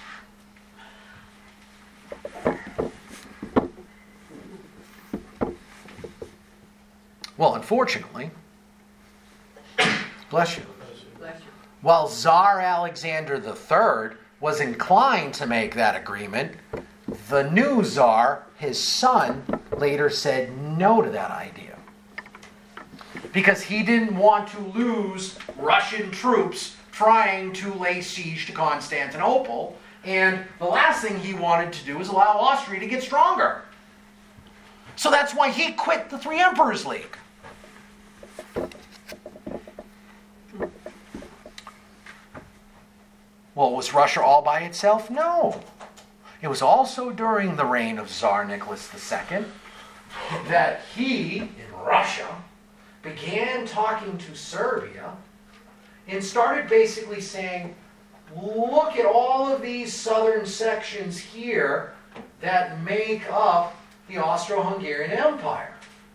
Speaker 1: Well, unfortunately, bless you,
Speaker 5: Bless you.
Speaker 1: while Tsar Alexander III was inclined to make that agreement, the new Tsar, his son, later said no to that idea. Because he didn't want to lose Russian troops trying to lay siege to Constantinople, and the last thing he wanted to do is allow Austria to get stronger. So that's why he quit the Three Emperors League. Well, was Russia all by itself? No. It was also during the reign of Tsar Nicholas II that he, in Russia, began talking to Serbia and started basically saying, look at all of these southern sections here that make up the Austro-Hungarian Empire.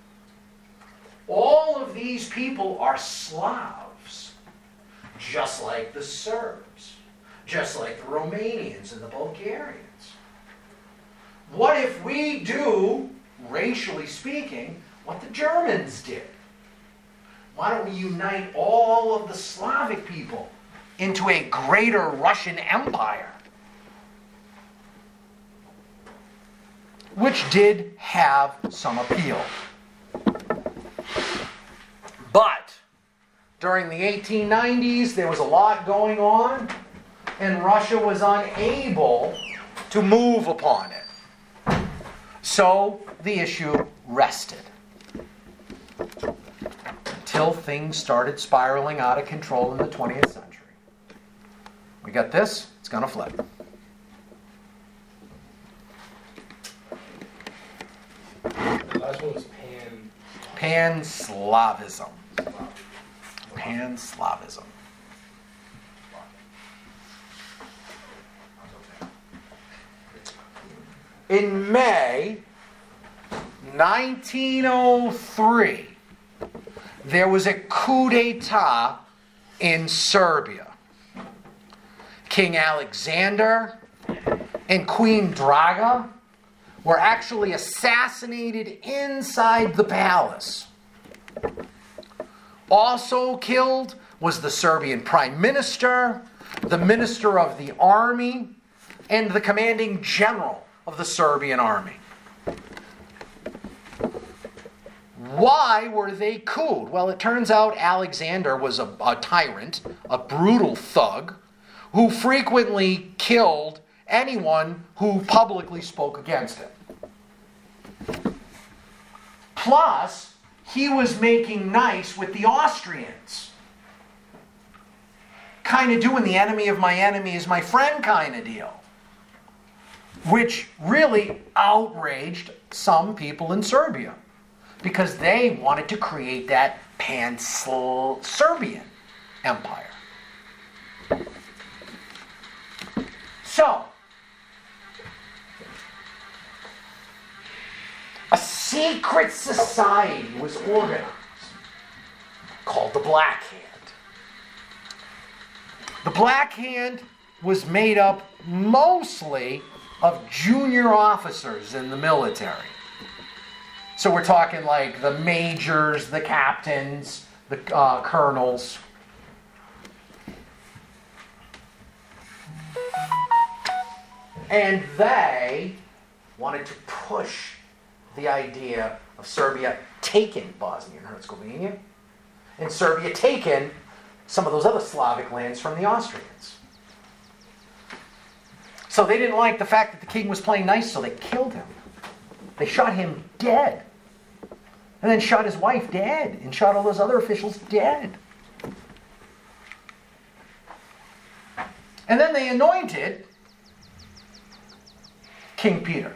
Speaker 1: All of these people are Slavs, just like the Serbs, just like the Romanians and the Bulgarians. What if we do, racially speaking, what the Germans did? Why don't we unite all of the Slavic people into a greater Russian Empire? Which did have some appeal. But during the 1890s, there was a lot going on, and Russia was unable to move upon it. So the issue rested until things started spiraling out of control in the 20th century. We got this, it's going to flip.
Speaker 6: The last one was
Speaker 1: Pan-Slavism. Pan-Slavism. In May 1903, there was a coup d'etat in Serbia. King Alexander and Queen Draga were actually assassinated inside the palace. Also killed was the Serbian Prime Minister, the Minister of the Army, and the commanding general of the Serbian army. Why were they couped? Well, it turns out Alexander was a tyrant, a brutal thug, who frequently killed anyone who publicly spoke against him. Plus, he was making nice with the Austrians. Kind of doing the enemy of my enemy is my friend kind of deal. Which really outraged some people in Serbia, because they wanted to create that pan-Serbian empire. So, a secret society was organized called the Black Hand. The Black Hand was made up mostly of junior officers in the military. So we're talking like the majors, the captains, the colonels. And they wanted to push the idea of Serbia taking Bosnia and Herzegovina, and Serbia taking some of those other Slavic lands from the Austrians. So they didn't like the fact that the king was playing nice, so they killed him. They shot him dead. And then shot his wife dead, and shot all those other officials dead. And then they anointed King Peter.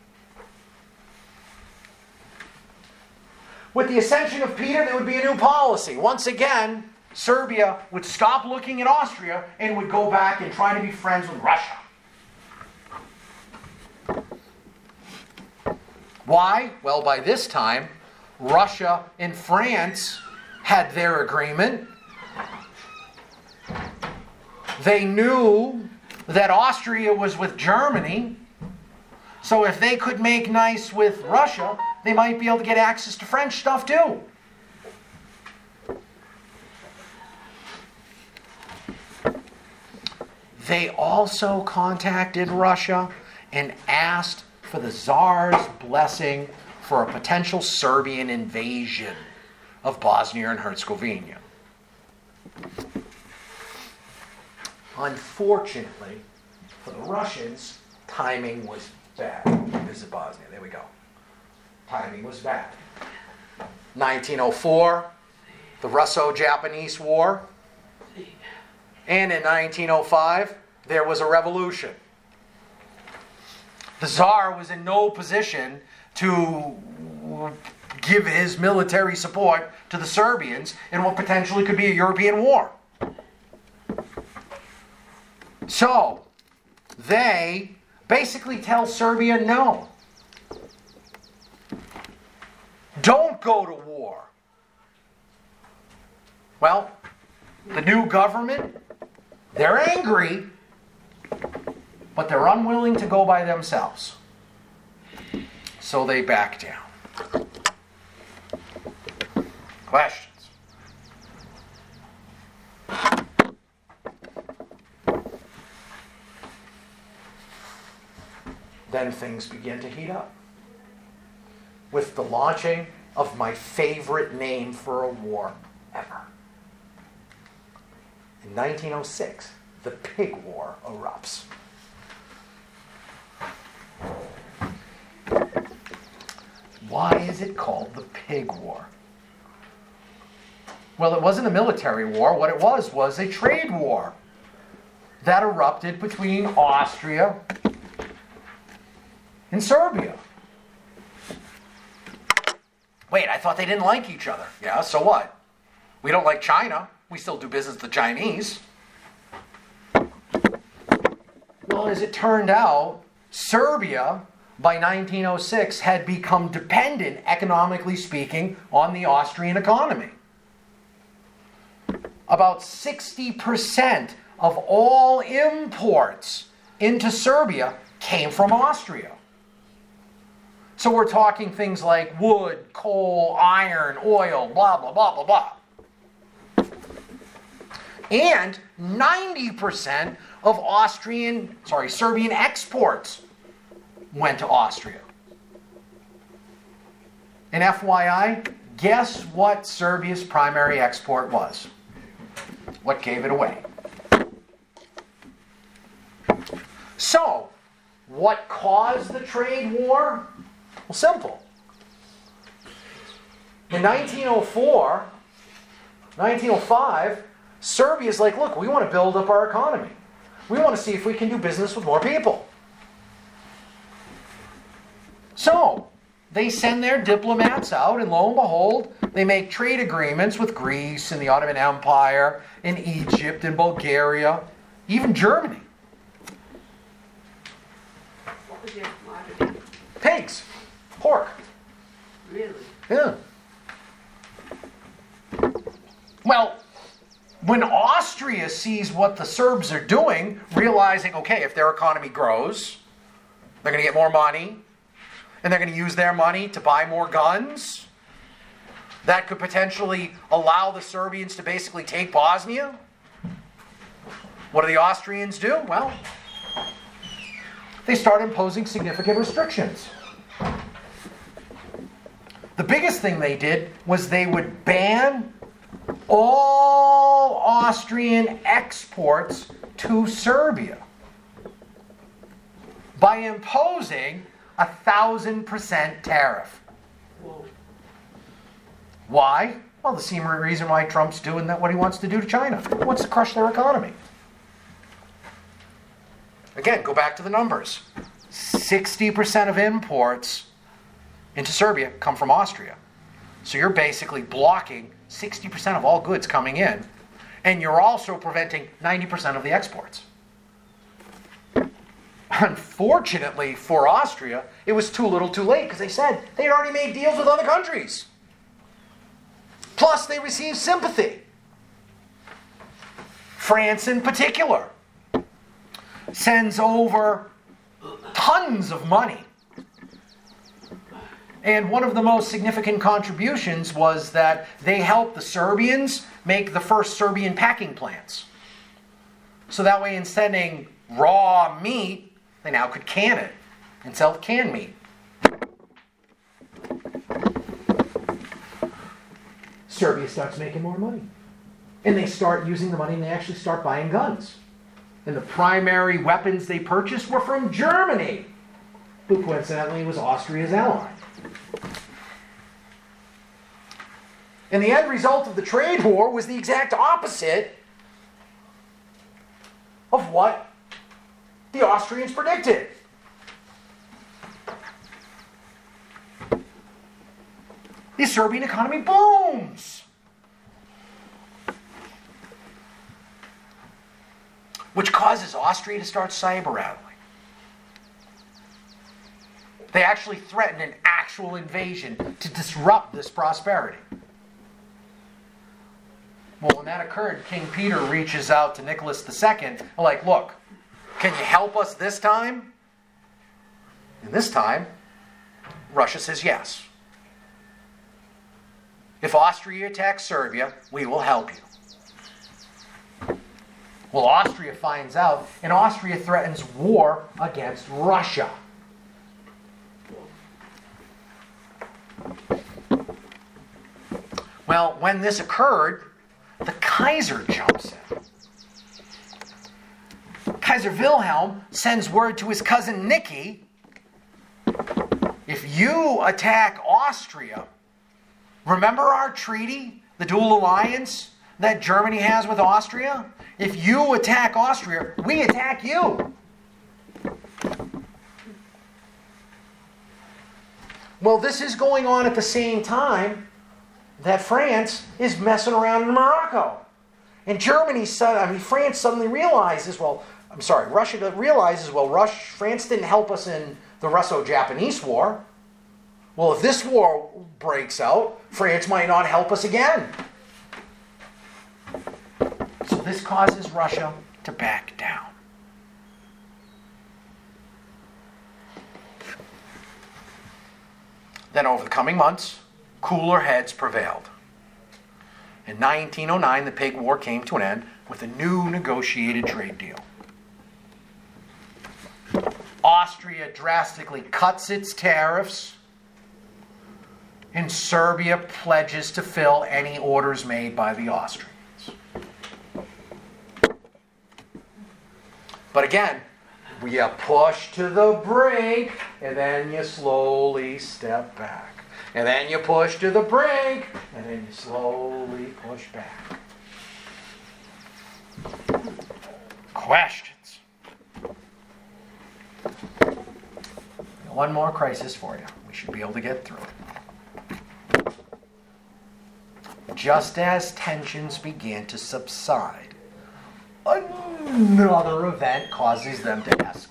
Speaker 1: With the ascension of Peter, there would be a new policy. Once again, Serbia would stop looking at Austria and would go back and try to be friends with Russia. Why? Well, by this time, Russia and France had their agreement. They knew that Austria was with Germany. So if they could make nice with Russia, they might be able to get access to French stuff too. They also contacted Russia and asked for the Tsar's blessing for a potential Serbian invasion of Bosnia and Herzegovina. Unfortunately, for the Russians, timing was bad. Visit Bosnia. There we go. Timing was bad. 1904, the Russo-Japanese War. And in 1905, there was a revolution. The Tsar was in no position to give his military support to the Serbians in what potentially could be a European war. So, they basically tell Serbia, no. Don't go to war. Well, the new government, they're angry, but they're unwilling to go by themselves. So they back down. Questions? Then things begin to heat up with the launching of my favorite name for a war ever. In 1906, the Pig War erupts. Why is it called the Pig War? Well, it wasn't a military war. What it was a trade war that erupted between Austria and Serbia. Wait, I thought they didn't like each other. Yeah, so what? We don't like China. We still do business with the Chinese. Well, as it turned out, Serbia, by 1906, had become dependent, economically speaking, on the Austrian economy. About 60% of all imports into Serbia came from Austria. So we're talking things like wood, coal, iron, oil, blah, blah, blah, blah, blah. And 90% of Serbian exports went to Austria. And FYI, guess what Serbia's primary export was? What gave it away? So, what caused the trade war? Well, simple. In 1904, 1905, Serbia's like, look, we want to build up our economy. We want to see if we can do business with more people. So, they send their diplomats out, and lo and behold, they make trade agreements with Greece and the Ottoman Empire, and Egypt and Bulgaria, even Germany.
Speaker 5: What was their commodity?
Speaker 1: Pigs. Pork.
Speaker 5: Really?
Speaker 1: Yeah. Well, when Austria sees what the Serbs are doing, realizing, okay, if their economy grows, They're going to get more money, and they're going to use their money to buy more guns. That could potentially allow the Serbians to basically take Bosnia. What do the Austrians do? Well, they start imposing significant restrictions. The biggest thing they did was they would ban all Austrian exports to Serbia by imposing 1,000% tariff.
Speaker 5: Whoa.
Speaker 1: Why? Well, the same reason why Trump's doing that, what he wants to do to China. He wants to crush their economy. Again, go back to the numbers. 60% of imports into Serbia come from Austria. So you're basically blocking 60% of all goods coming in, and you're also preventing 90% of the exports. Unfortunately for Austria, it was too little too late, because they said they had already made deals with other countries. Plus, they received sympathy. France, in particular, sends over tons of money. And one of the most significant contributions was that they helped the Serbians make the first Serbian packing plants. So that way, in sending raw meat, they now could can it and sell canned meat. Serbia starts making more money. And they start using the money and they actually start buying guns. And the primary weapons they purchased were from Germany, who coincidentally was Austria's ally. And the end result of the trade war was the exact opposite of what the Austrians predicted. The Serbian economy booms. Which causes Austria to start cyber rattling. They actually threatened an actual invasion to disrupt this prosperity. Well, when that occurred, King Peter reaches out to Nicholas II, like, look, can you help us this time? And this time, Russia says yes. If Austria attacks Serbia, we will help you. Well, Austria finds out, and Austria threatens war against Russia. Well, when this occurred, the Kaiser jumps in. Kaiser Wilhelm sends word to his cousin Nicky, if you attack Austria, remember our treaty, the dual alliance that Germany has with Austria? If you attack Austria, we attack you. Well, this is going on at the same time that France is messing around in Morocco. And France suddenly realizes, Russia realizes, France didn't help us in the Russo-Japanese War. Well, if this war breaks out, France might not help us again. So this causes Russia to back down. Then over the coming months, cooler heads prevailed. In 1909, the Pig War came to an end with a new negotiated trade deal. Austria drastically cuts its tariffs, and Serbia pledges to fill any orders made by the Austrians. But again, you push to the brink, and then you slowly step back. And then you push to the brink, and then you slowly push back. Questions? One more crisis for you. We should be able to get through it. Just as tensions began to subside, another event causes them to escalate.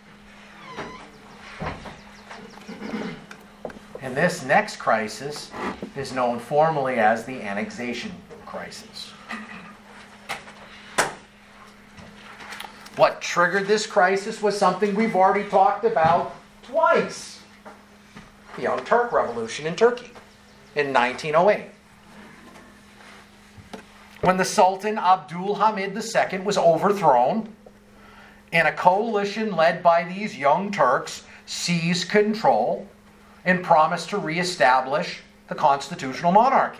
Speaker 1: And this next crisis is known formally as the annexation crisis. What triggered this crisis was something we've already talked about twice. The Young Turk Revolution in Turkey in 1908. When the Sultan Abdul Hamid II was overthrown, and a coalition led by these Young Turks seized control and promised to reestablish the constitutional monarchy.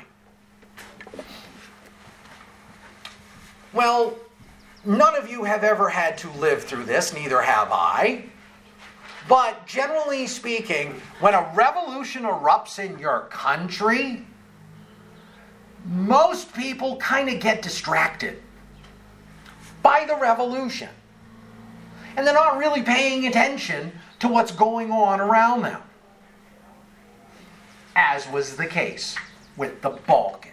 Speaker 1: Well, none of you have ever had to live through this, neither have I. But generally speaking, when a revolution erupts in your country, most people kind of get distracted by the revolution. And they're not really paying attention to what's going on around them. As was the case with the Balkans.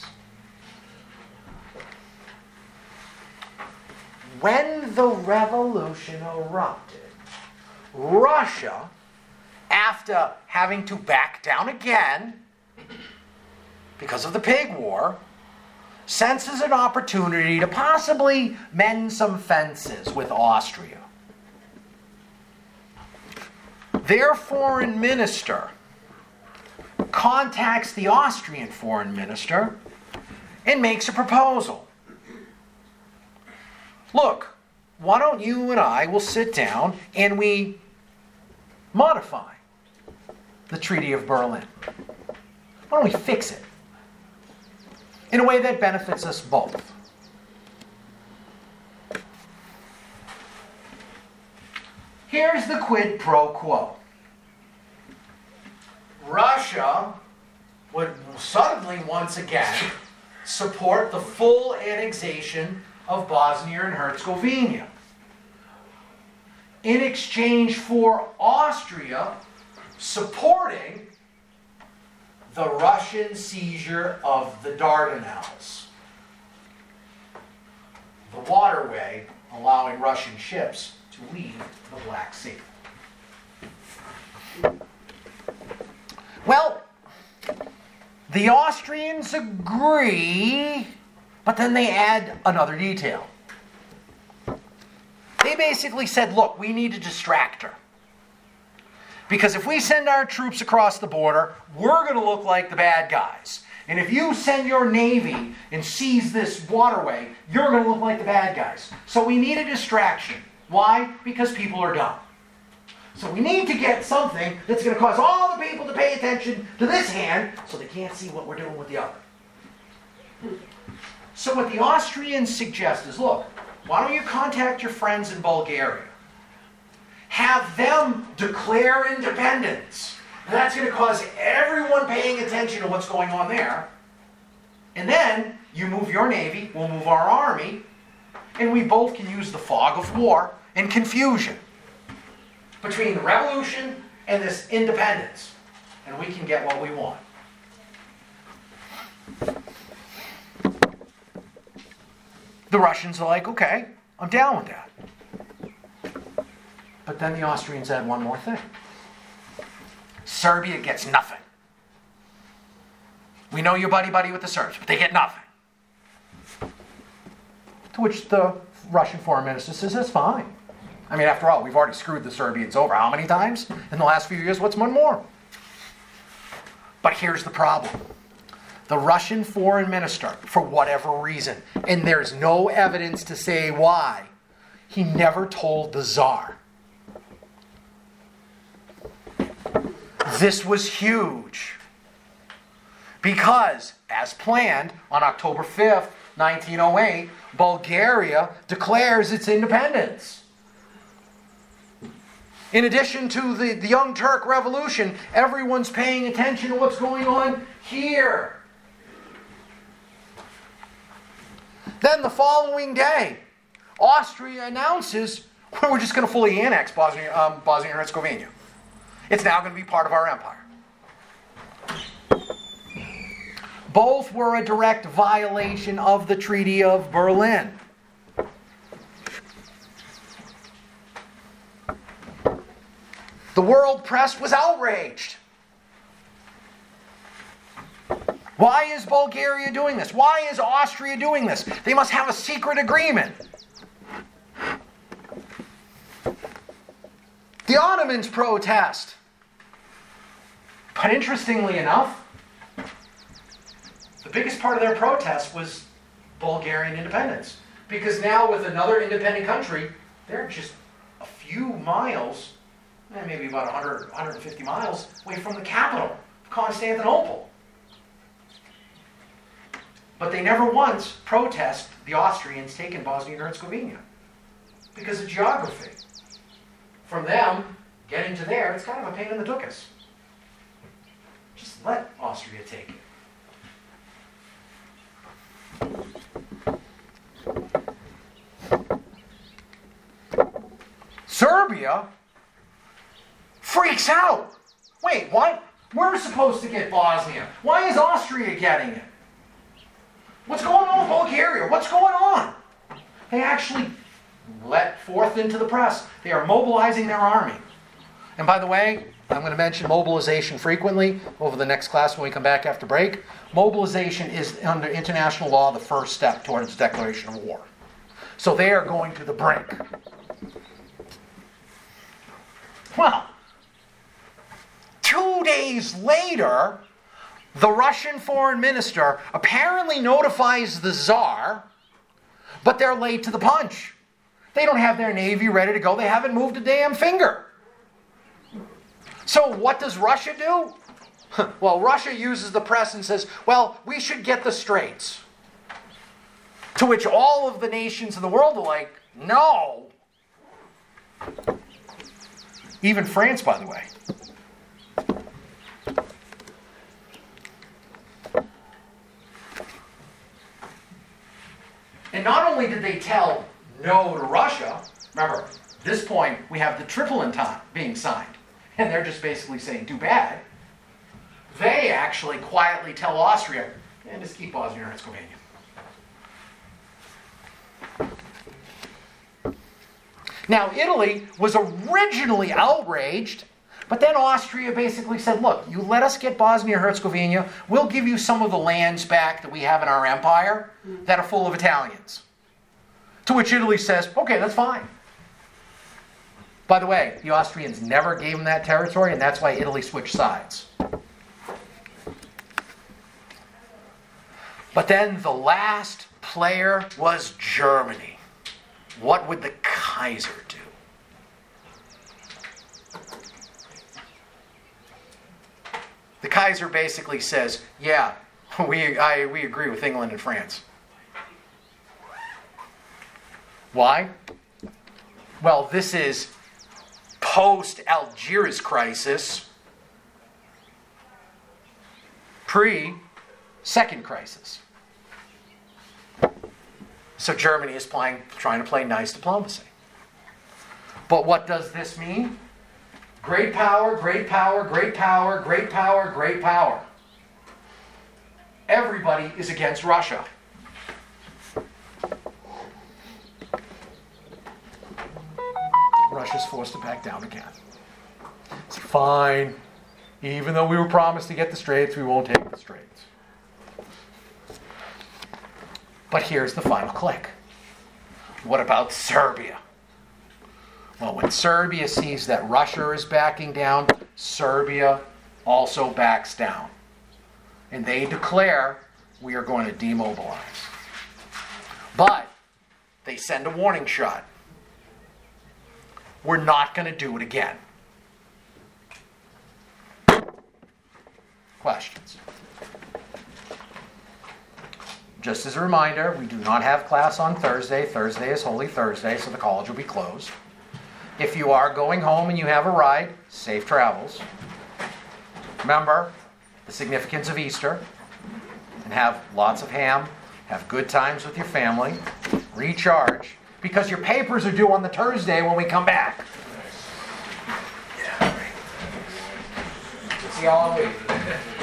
Speaker 1: When the revolution erupted, Russia, after having to back down again because of the Pig War, senses an opportunity to possibly mend some fences with Austria. Their foreign minister contacts the Austrian foreign minister and makes a proposal. Look, why don't you and I will sit down and we modify the Treaty of Berlin? Why don't we fix it in a way that benefits us both? Here's the quid pro quo. Russia would suddenly once again support the full annexation of Bosnia and Herzegovina in exchange for Austria supporting the Russian seizure of the Dardanelles, the waterway allowing Russian ships to leave the Black Sea. Well, the Austrians agree, but then they add another detail. They basically said, look, we need a distractor. Because if we send our troops across the border, we're going to look like the bad guys. And if you send your navy and seize this waterway, you're going to look like the bad guys. So we need a distraction. Why? Because people are dumb. So we need to get something that's going to cause all the people to pay attention to this hand so they can't see what we're doing with the other. So what the Austrians suggest is, look, why don't you contact your friends in Bulgaria? Have them declare independence. And that's going to cause everyone paying attention to what's going on there. And then you move your navy, we'll move our army, and we both can use the fog of war and confusion between the revolution and this independence. And we can get what we want. The Russians are like, okay, I'm down with that. But then the Austrians add one more thing. Serbia gets nothing. We know you're buddy-buddy with the Serbs, but they get nothing. To which the Russian foreign minister says, that's fine. I mean, after all, we've already screwed the Serbians over how many times in the last few years? What's one more? But here's the problem. The Russian foreign minister, for whatever reason, and there's no evidence to say why, he never told the Tsar. This was huge. Because, as planned, on October 5th, 1908, Bulgaria declares its independence. In addition to the Young Turk Revolution, everyone's paying attention to what's going on here. Then the following day, Austria announces, we're just going to fully annex Bosnia and Herzegovina. It's now going to be part of our empire. Both were a direct violation of the Treaty of Berlin. The world press was outraged. Why is Bulgaria doing this? Why is Austria doing this? They must have a secret agreement. The Ottomans protest. But interestingly enough, the biggest part of their protest was Bulgarian independence. Because now with another independent country, they're just a few miles, maybe about 100, 150 miles away from the capital, Constantinople. But they never once protest the Austrians taking Bosnia and Herzegovina because of geography. From them, getting to there, it's kind of a pain in the tuchus. Just let Austria take it. Serbia freaks out. Wait, what? We're supposed to get Bosnia. Why is Austria getting it? What's going on with Bulgaria? What's going on? They actually let forth into the press. They are mobilizing their army. And by the way, I'm going to mention mobilization frequently over the next class when we come back after break. Mobilization is, under international law, the first step towards declaration of war. So they are going to the brink. Well, 2 days later, the Russian foreign minister apparently notifies the Tsar, but they're late to the punch. They don't have their navy ready to go. They haven't moved a damn finger. So what does Russia do? Well, Russia uses the press and says, well, we should get the Straits. To which all of the nations in the world are like, no. Even France, by the way. And not only did they tell no to Russia, remember, at this point we have the Triple Entente being signed, and they're just basically saying, too bad. They actually quietly tell Austria, and just keep Bosnia and Herzegovina. Now, Italy was originally outraged, but then Austria basically said, look, you let us get Bosnia and Herzegovina, we'll give you some of the lands back that we have in our empire that are full of Italians. To which Italy says, okay, that's fine. By the way, the Austrians never gave them that territory, and that's why Italy switched sides. But then the last player was Germany. What would the Kaiser do? The Kaiser basically says, yeah, we agree with England and France. Why? Well, this is post-Algiers crisis, pre-second crisis. So Germany is trying to play nice diplomacy. But what does this mean? Great power, great power, great power, great power, great power. Everybody is against Russia. Russia's forced to back down again. It's fine. Even though we were promised to get the Straits, we won't take the Straits. But here's the final click. What about Serbia? Well, when Serbia sees that Russia is backing down, Serbia also backs down. And they declare, we are going to demobilize. But they send a warning shot. We're not going to do it again. Questions? Just as a reminder, we do not have class on Thursday. Thursday is Holy Thursday, so the college will be closed. If you are going home and you have a ride, safe travels. Remember the significance of Easter, and have lots of ham, have good times with your family, recharge, because your papers are due on the Thursday when we come back. See y'all in a week.